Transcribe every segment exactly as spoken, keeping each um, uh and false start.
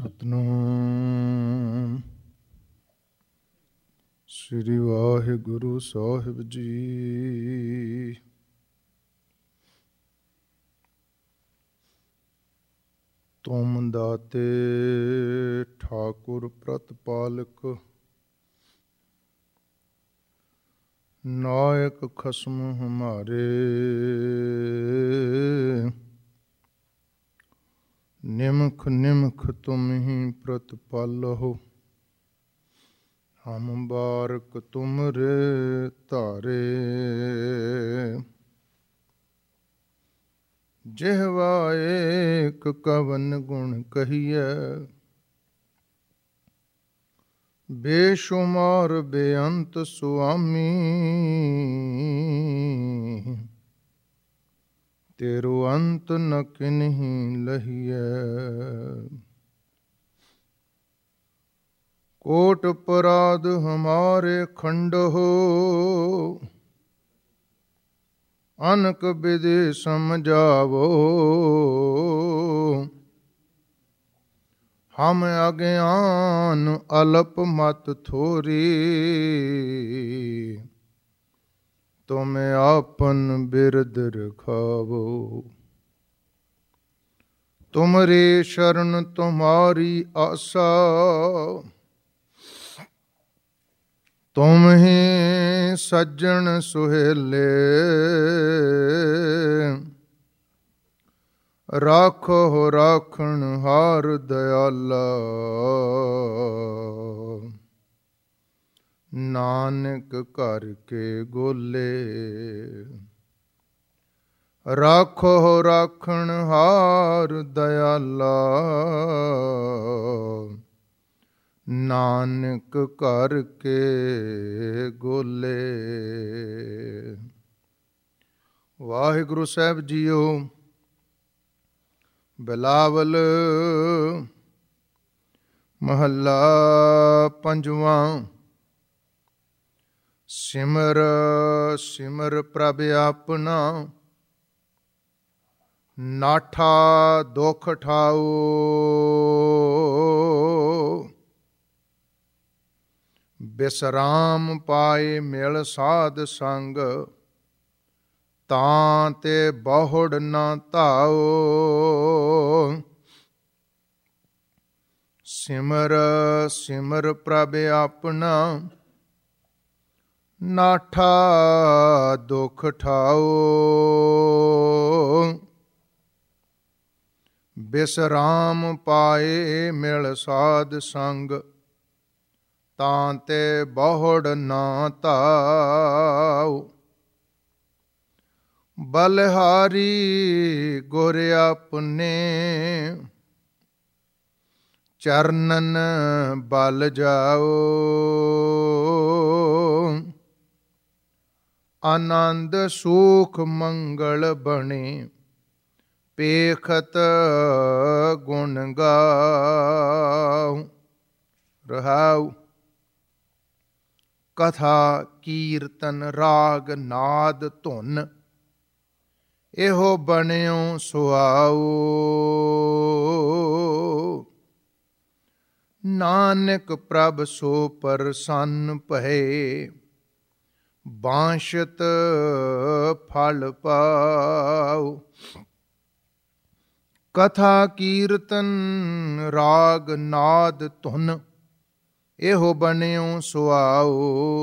ਸਤਿਨਾਮ ਸ੍ਰੀ ਵਾਹਿਗੁਰੂ ਸਾਹਿਬ ਜੀ। ਤੁਮ ਦਾਤੇ ਠਾਕੁਰ ਪ੍ਰਤਪਾਲਕ, ਨਾਇਕ ਖਸਮ ਹਮਾਰੇ। ਨਿਮਖ ਨਿਮਖ ਤੁਮ ਹੀ ਪ੍ਰਤਪਾਲਹੁ, ਹਮ ਬਾਰਕ ਤੁਮਰੇ ਧਾਰੇ। ਜਿਹਵਾ ਏਕ ਕਵਨ ਗੁਣ ਕਹੀਐ, ਬੇਸ਼ੁਮਾਰ ਬੇਅੰਤ ਸੁਆਮੀ। ਤੇਰੋ ਅੰਤ ਨ ਕਿਨਹੀ ਲਹੀਐ, ਕੋਟ ਪਰਾਧ ਹਮਾਰੇ ਖੰਡਹੁ। ਅਨਕ ਬਿਧਿ ਸਮਝਾਵੋ, ਹਮ ਅਗਿਆਨ ਅਲਪ ਮਤ ਥੋਰੀ। ਤੁਮ ਆਪਨ ਬਿਰਦ ਰਖਾਵੋ, ਤੁਮਰੇ ਸ਼ਰਨ ਤੁਮਾਰੀ ਆਸਾ। ਤੁਮ ਹੀ ਸੱਜਣ ਸੁਹੇਲੇ, ਰਾਖੋ ਰਾਖਣ ਹਾਰ ਦਇਆਲਾ। ਨਾਨਕ ਘਰ ਕੇ ਗੋਲੇ, ਰਾਖੋ ਰਾਖਣ ਹਾਰ ਦਇਆਲਾ। ਨਾਨਕ ਘਰ ਕੇ ਗੋਲੇ। ਵਾਹਿਗੁਰੂ ਸਾਹਿਬ ਜੀਓ। ਬਿਲਾਵਲ ਮਹੱਲਾ ਪੰਜਵਾਂ। ਸਿਮਰ ਸਿਮਰ ਪ੍ਰਭ ਆਪਣਾ, ਨਾਠਾ ਦੁਖ ਠਾਓ। ਬਿਸਰਾਮ ਪਾਏ ਮਿਲ ਸਾਧ ਸੰਗ, ਤਾਂ ਤੇ ਬਹੁੜ ਨਾ ਧਾਓ। ਸਿਮਰ ਸਿਮਰ ਪ੍ਰਭ ਆਪਣਾ, ਨਾਠਾ ਦੁਖ ਠਾਓ। ਬਿਸਰਾਮ ਪਾਏ ਮਿਲ ਸਾਧ ਸੰਗ, ਤਾਂ ਤੇ ਬਹੁੜ ਨਾ ਧਾਓ। ਬਲਿਹਾਰੀ ਗੁਰ ਆਪਣੇ, ਚਰਨਨ ਬਲ ਜਾਓ। ਆਨੰਦ ਸੂਖ ਮੰਗਲ ਬਣੇ, ਪੇਖਤ ਗੁਣ ਗਾਓ। ਰਹਾਉ। ਕਥਾ ਕੀਰਤਨ ਰਾਗ ਨਾਦ ਧੁਨ, ਇਹੋ ਬਣਿਓ ਸੁਆਓ। ਨਾਨਕ ਪ੍ਰਭ ਸੋ ਪ੍ਰਸੰਨ ਭਏ, ਬਾਂਸ਼ਤ ਫਲ ਪਾਓ। ਕਥਾ ਕੀਰਤਨ ਰਾਗ ਨਾਦ ਧੁਨ, ਇਹੋ ਬਣਿਓ ਸੁਆਓ।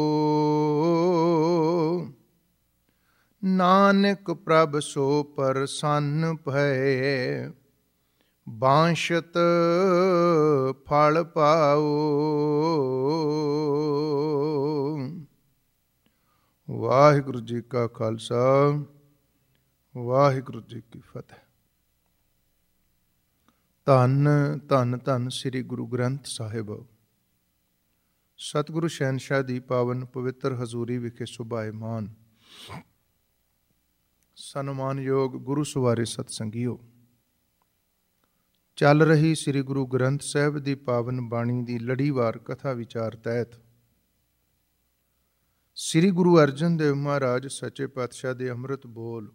ਨਾਨਕ ਪ੍ਰਭ ਸੋ ਪ੍ਰਸੰਨ ਭਏ, ਬਾਂਸ਼ਤ ਫਲ ਪਾਓ। ਵਾਹਿਗੁਰੂ ਜੀ ਕਾ ਖਾਲਸਾ, ਵਾਹਿਗੁਰੂ ਜੀ ਕੀ ਫਤਿਹ। ਧੰਨ ਧੰਨ ਧੰਨ ਸ੍ਰੀ ਗੁਰੂ ਗ੍ਰੰਥ ਸਾਹਿਬ, ਸਤਿਗੁਰੂ ਸ਼ਹਿਨਸ਼ਾਹ ਦੀ ਪਾਵਨ ਪਵਿੱਤਰ ਹਜ਼ੂਰੀ ਵਿਖੇ ਸੁਭਾਏਮਾਨ ਸਨਮਾਨਯੋਗ ਗੁਰੂ ਸਵਾਰੇ ਸਤਸੰਗੀਓ। ਚੱਲ ਰਹੀ ਸ੍ਰੀ ਗੁਰੂ ਗ੍ਰੰਥ ਸਾਹਿਬ ਦੀ ਪਾਵਨ ਬਾਣੀ ਦੀ ਲੜੀਵਾਰ ਕਥਾ ਵਿਚਾਰ ਤਹਿਤ ਸ੍ਰੀ ਗੁਰੂ ਅਰਜਨ ਦੇਵ ਮਹਾਰਾਜ ਸੱਚੇ ਪਾਤਸ਼ਾਹ ਦੇ ਅੰਮ੍ਰਿਤ ਬੋਲ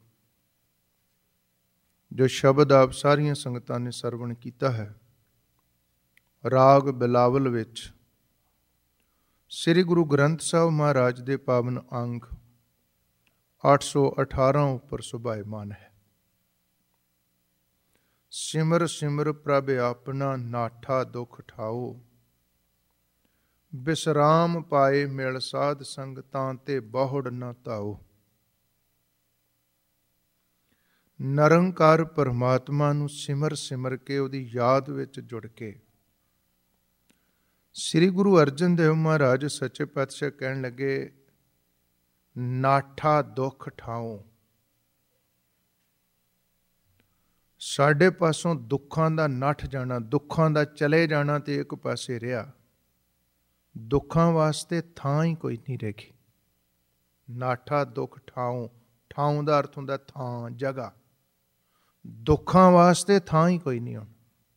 ਜੋ ਸ਼ਬਦ ਆਪ ਸਾਰੀਆਂ ਸੰਗਤਾਂ ਨੇ ਸਰਵਣ ਕੀਤਾ ਹੈ, ਰਾਗ ਬਿਲਾਵਲ ਵਿੱਚ ਸ੍ਰੀ ਗੁਰੂ ਗ੍ਰੰਥ ਸਾਹਿਬ ਮਹਾਰਾਜ ਦੇ ਪਾਵਨ ਅੰਗ ਅੱਠ ਸੌ ਅਠਾਰਾਂ ਉੱਪਰ ਸੁਭਾਇਮਾਨ ਹੈ। ਸਿਮਰ ਸਿਮਰ ਪ੍ਰਭ ਆਪਣਾ ਨਾਠਾ ਦੁਖ ਠਾਓ, ਬਿਸਰਾਮ ਪਾਏ ਮਿਲ ਸਾਧ ਸੰਗਤਾਂ ਤੇ ਬਹੁੜ ਨਾ ਧਾਓ। ਨਿਰੰਕਾਰ ਪਰਮਾਤਮਾ ਨੂੰ ਸਿਮਰ ਸਿਮਰ ਕੇ ਉਹਦੀ ਯਾਦ ਵਿੱਚ ਜੁੜ ਕੇ ਸ੍ਰੀ ਗੁਰੂ ਅਰਜਨ ਦੇਵ ਮਹਾਰਾਜ ਸੱਚੇ ਪਾਤਸ਼ਾਹ ਕਹਿਣ ਲੱਗੇ, ਨਾਠਾ ਦੁੱਖ ਠਾਓ। ਸਾਡੇ ਪਾਸੋਂ ਦੁੱਖਾਂ ਦਾ ਨੱਠ ਜਾਣਾ, ਦੁੱਖਾਂ ਦਾ ਚਲੇ ਜਾਣਾ ਤੇ ਇੱਕ ਪਾਸੇ ਰਿਹਾ, ਦੁੱਖਾਂ ਵਾਸਤੇ ਥਾਂ ਹੀ ਕੋਈ ਨਹੀਂ ਰਹੀ। ਨਾਠਾ ਦੁੱਖ ਠਾਓ, ਠਾਉ ਦਾ ਅਰਥ ਹੁੰਦਾ ਥਾਂ, ਜਗ੍ਹਾ। ਦੁੱਖਾਂ ਵਾਸਤੇ ਥਾਂ ਹੀ ਕੋਈ ਨਹੀਂ ਹੁਣ।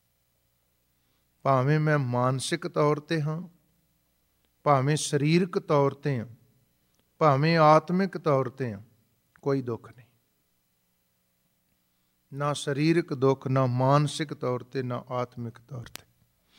ਭਾਵੇਂ ਮੈਂ ਮਾਨਸਿਕ ਤੌਰ ਤੇ ਹਾਂ, ਭਾਵੇਂ ਸਰੀਰਕ ਤੌਰ ਤੇ ਹਾਂ, ਭਾਵੇਂ ਆਤਮਿਕ ਤੌਰ ਤੇ ਹਾਂ, ਕੋਈ ਦੁੱਖ ਨਹੀਂ। ਨਾ ਸਰੀਰਕ ਦੁੱਖ, ਨਾ ਮਾਨਸਿਕ ਤੌਰ ਤੇ, ਨਾ ਆਤਮਿਕ ਤੌਰ ਤੇ।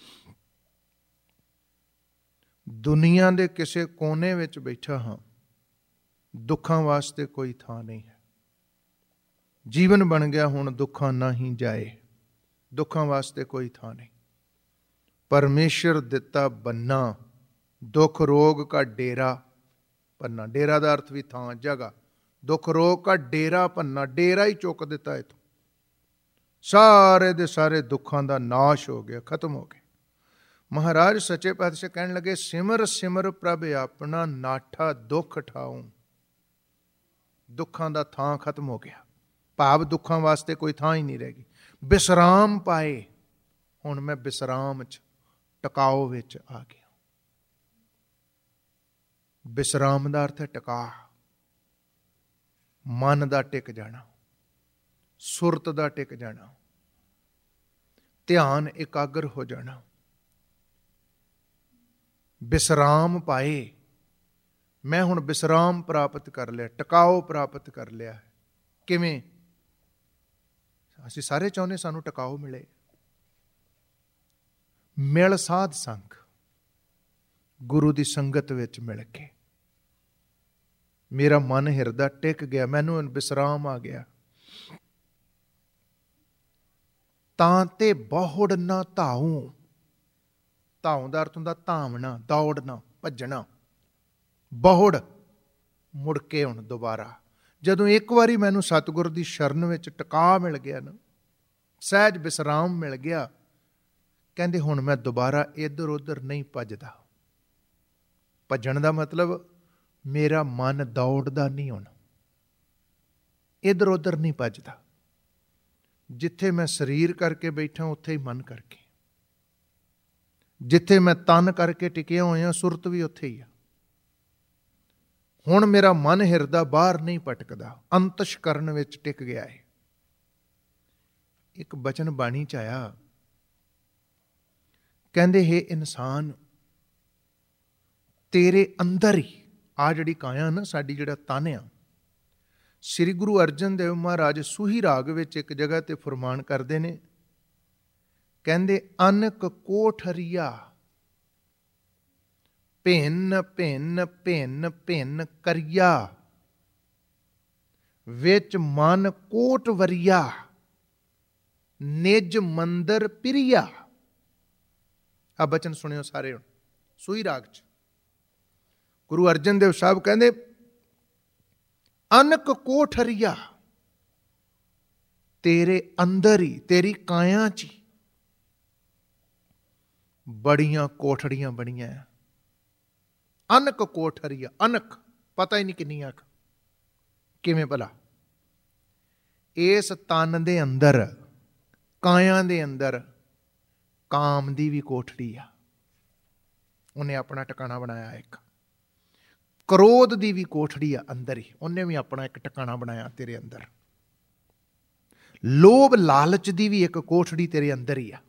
ਦੁਨੀਆ ਦੇ ਕਿਸੇ ਕੋਨੇ ਵਿੱਚ ਬੈਠਾ ਹਾਂ, ਦੁੱਖਾਂ ਵਾਸਤੇ ਕੋਈ ਥਾਂ ਨਹੀਂ ਹੈ। ਜੀਵਨ ਬਣ ਗਿਆ ਹੁਣ ਦੁੱਖਾਂ ਨਾ ਹੀ ਜਾਏ, ਦੁੱਖਾਂ ਵਾਸਤੇ ਕੋਈ ਥਾਂ ਨਹੀਂ। ਪਰਮੇਸ਼ਰ ਦਿੱਤਾ ਬੰਨਾ, ਦੁੱਖ ਰੋਗ ਕਾ ਡੇਰਾ ਪੰਨਾ। ਡੇਰਾ ਦਾ ਅਰਥ ਵੀ ਥਾਂ, ਜਗ੍ਹਾ। ਦੁੱਖ ਰੋਗ ਕਾ ਡੇਰਾ ਪੰਨਾ, ਡੇਰਾ ਹੀ ਚੁੱਕ ਦਿੱਤਾ ਇਥੋਂ। ਸਾਰੇ ਦੇ ਸਾਰੇ ਦੁੱਖਾਂ ਦਾ ਨਾਸ਼ ਹੋ ਗਿਆ, ਖਤਮ ਹੋ ਗਿਆ। ਮਹਾਰਾਜ ਸੱਚੇ ਪਾਤਸ਼ਾਹ ਕਹਿਣ ਲੱਗੇ, ਸਿਮਰ ਸਿਮਰ ਪ੍ਰਭ ਆਪਣਾ ਨਾਠਾ ਦੁੱਖ ਠਾਉ। ਦੁੱਖਾਂ ਦਾ ਥਾਂ ਖਤਮ ਹੋ ਗਿਆ, ਭਾਵ ਦੁੱਖਾਂ ਵਾਸਤੇ ਕੋਈ ਥਾਂ ਹੀ ਨਹੀਂ ਰਹਿ ਗਈ। ਬਿਸਰਾਮ ਪਾਏ, ਹੁਣ ਮੈਂ ਬਿਸਰਾਮ ਚ, ਟਿਕਾਓ ਵਿੱਚ ਆ ਗਿਆ। ਬਿਸਰਾਮ ਦਾ ਅਰਥ ਹੈ ਟਿਕਾ, ਮਨ ਦਾ ਟਿਕ ਜਾਣਾ, ਸੁਰਤ ਦਾ ਟਿਕ ਜਾਣਾ, ਧਿਆਨ ਇਕਾਗਰ ਹੋ ਜਾਣਾ। ਬਿਸਰਾਮ ਪਾਏ, ਮੈਂ ਹੁਣ ਬਿਸਰਾਮ ਪ੍ਰਾਪਤ ਕਰ ਲਿਆ, ਟਿਕਾਓ ਪ੍ਰਾਪਤ ਕਰ ਲਿਆ ਹੈ। ਕਿਵੇਂ? ਅਸੀਂ ਸਾਰੇ ਚਾਹੁੰਦੇ ਸਾਨੂੰ ਟਿਕਾਓ ਮਿਲੇ। ਮਿਲ ਸਾਧ ਸੰਗ, ਗੁਰੂ ਦੀ ਸੰਗਤ ਵਿੱਚ ਮਿਲ ਕੇ ਮੇਰਾ ਮਨ ਹਿਰਦਾ ਟਿਕ ਗਿਆ, ਮੈਨੂੰ ਬਿਸਰਾਮ ਆ ਗਿਆ। ਤਾਂ ਤੇ ਬਹੁੜ ਨਾ ਧਾਉ। ਧਾਉ ਦਾ ਅਰਥ ਹੁੰਦਾ ਧਾਵਣਾ, ਦੌੜਨਾ, ਭੱਜਣਾ। ਬਹੁੜ, ਮੁੜ ਕੇ ਹੁਣ ਦੁਬਾਰਾ। ਜਦੋਂ ਇੱਕ ਵਾਰੀ ਮੈਨੂੰ ਸਤਿਗੁਰ ਦੀ ਸ਼ਰਨ ਵਿੱਚ ਟਿਕਾ ਮਿਲ ਗਿਆ ਨਾ, ਸਹਿਜ ਬਿਸਰਾਮ ਮਿਲ ਗਿਆ, ਕਹਿੰਦੇ ਹੁਣ ਮੈਂ ਦੁਬਾਰਾ ਇੱਧਰ ਉੱਧਰ ਨਹੀਂ ਭੱਜਦਾ। ਭੱਜਣ ਦਾ ਮਤਲਬ ਮੇਰਾ ਮਨ ਦੌੜਦਾ ਨਹੀਂ ਹੁਣ, ਇੱਧਰ ਉੱਧਰ ਨਹੀਂ ਭੱਜਦਾ। ਜਿੱਥੇ ਮੈਂ ਸਰੀਰ ਕਰਕੇ ਬੈਠਾ ਉੱਥੇ ਹੀ ਮਨ ਕਰਕੇ, ਜਿੱਥੇ ਮੈਂ ਤਨ ਕਰਕੇ ਟਿਕਿਆ ਹੋਇਆ ਸੁਰਤ ਵੀ ਉੱਥੇ ਹੀ ਆ। ਹੁਣ ਮੇਰਾ ਮਨ ਹਿਰਦਾ ਬਾਹਰ ਨਹੀਂ ਭਟਕਦਾ, ਅੰਤਸ਼ਕਰਨ ਵਿੱਚ ਟਿਕ ਗਿਆ ਹੈ। ਇੱਕ ਬਚਨ ਬਾਣੀ ਚ ਆਇਆ, ਕਹਿੰਦੇ ਹੈ ਇਨਸਾਨ ਤੇਰੇ ਅੰਦਰ ਹੀ, ਆ ਜਿਹੜੀ ਕਾਇਆ ਨਾ ਸਾਡੀ, ਜਿਹੜਾ ਤਨ ਆ, ਸ੍ਰੀ ਗੁਰੂ ਅਰਜਨ ਦੇਵ ਮਹਾਰਾਜ ਸੂਹੀ ਰਾਗ ਵਿੱਚ ਇੱਕ ਜਗ੍ਹਾ ਤੇ ਫਰਮਾਨ ਕਰਦੇ ਨੇ, ਕਹਿੰਦੇ ਅਨਕ ਕੋਠਰੀਆ ਭਿੰਨ ਭਿੰਨ ਭਿੰਨ ਭਿੰਨ ਕਰਿਆ, ਵਿੱਚ ਮਨ ਕੋਟ ਵਰਿਆ, ਨਿਜ ਮੰਦਰ ਪਿਰਿਆ। ਆ ਬਚਨ ਸੁਣਿਓ ਸਾਰੇ ਹੁਣ, ਸੂਹੀ ਰਾਗ ਚ ਗੁਰੂ ਅਰਜਨ ਦੇਵ ਸਾਹਿਬ ਕਹਿੰਦੇ ਅਨਕ ਕੋਠਰੀਆ, ਤੇਰੇ ਅੰਦਰ ਹੀ, ਤੇਰੀ ਕਾਇਆ ਚ ਹੀ ਬੜੀਆਂ ਕੋਠੜੀਆਂ ਬਣੀਆਂ। ਅਨਕ ਕੋਠਰੀਆ, ਅਨਕ ਪਤਾ ਹੀ ਨਹੀਂ ਕਿੰਨੀਆਂ। ਕਿਵੇਂ ਭਲਾ? ਇਸ ਤਨ ਦੇ ਅੰਦਰ, ਕਾਇਆ ਦੇ ਅੰਦਰ ਕਾਮ ਦੀ ਵੀ ਕੋਠੜੀ ਆ, ਉਹਨੇ ਆਪਣਾ ਟਿਕਾਣਾ ਬਣਾਇਆ। ਇੱਕ ਕ੍ਰੋਧ ਦੀ ਵੀ ਕੋਠੜੀ ਆ ਅੰਦਰ ਹੀ, ਉਹਨੇ ਵੀ ਆਪਣਾ ਇੱਕ ਟਿਕਾਣਾ ਬਣਾਇਆ ਤੇਰੇ ਅੰਦਰ। ਲੋਭ ਲਾਲਚ ਦੀ ਵੀ ਇੱਕ ਕੋਠੜੀ ਤੇਰੇ ਅੰਦਰ ਹੀ ਆ।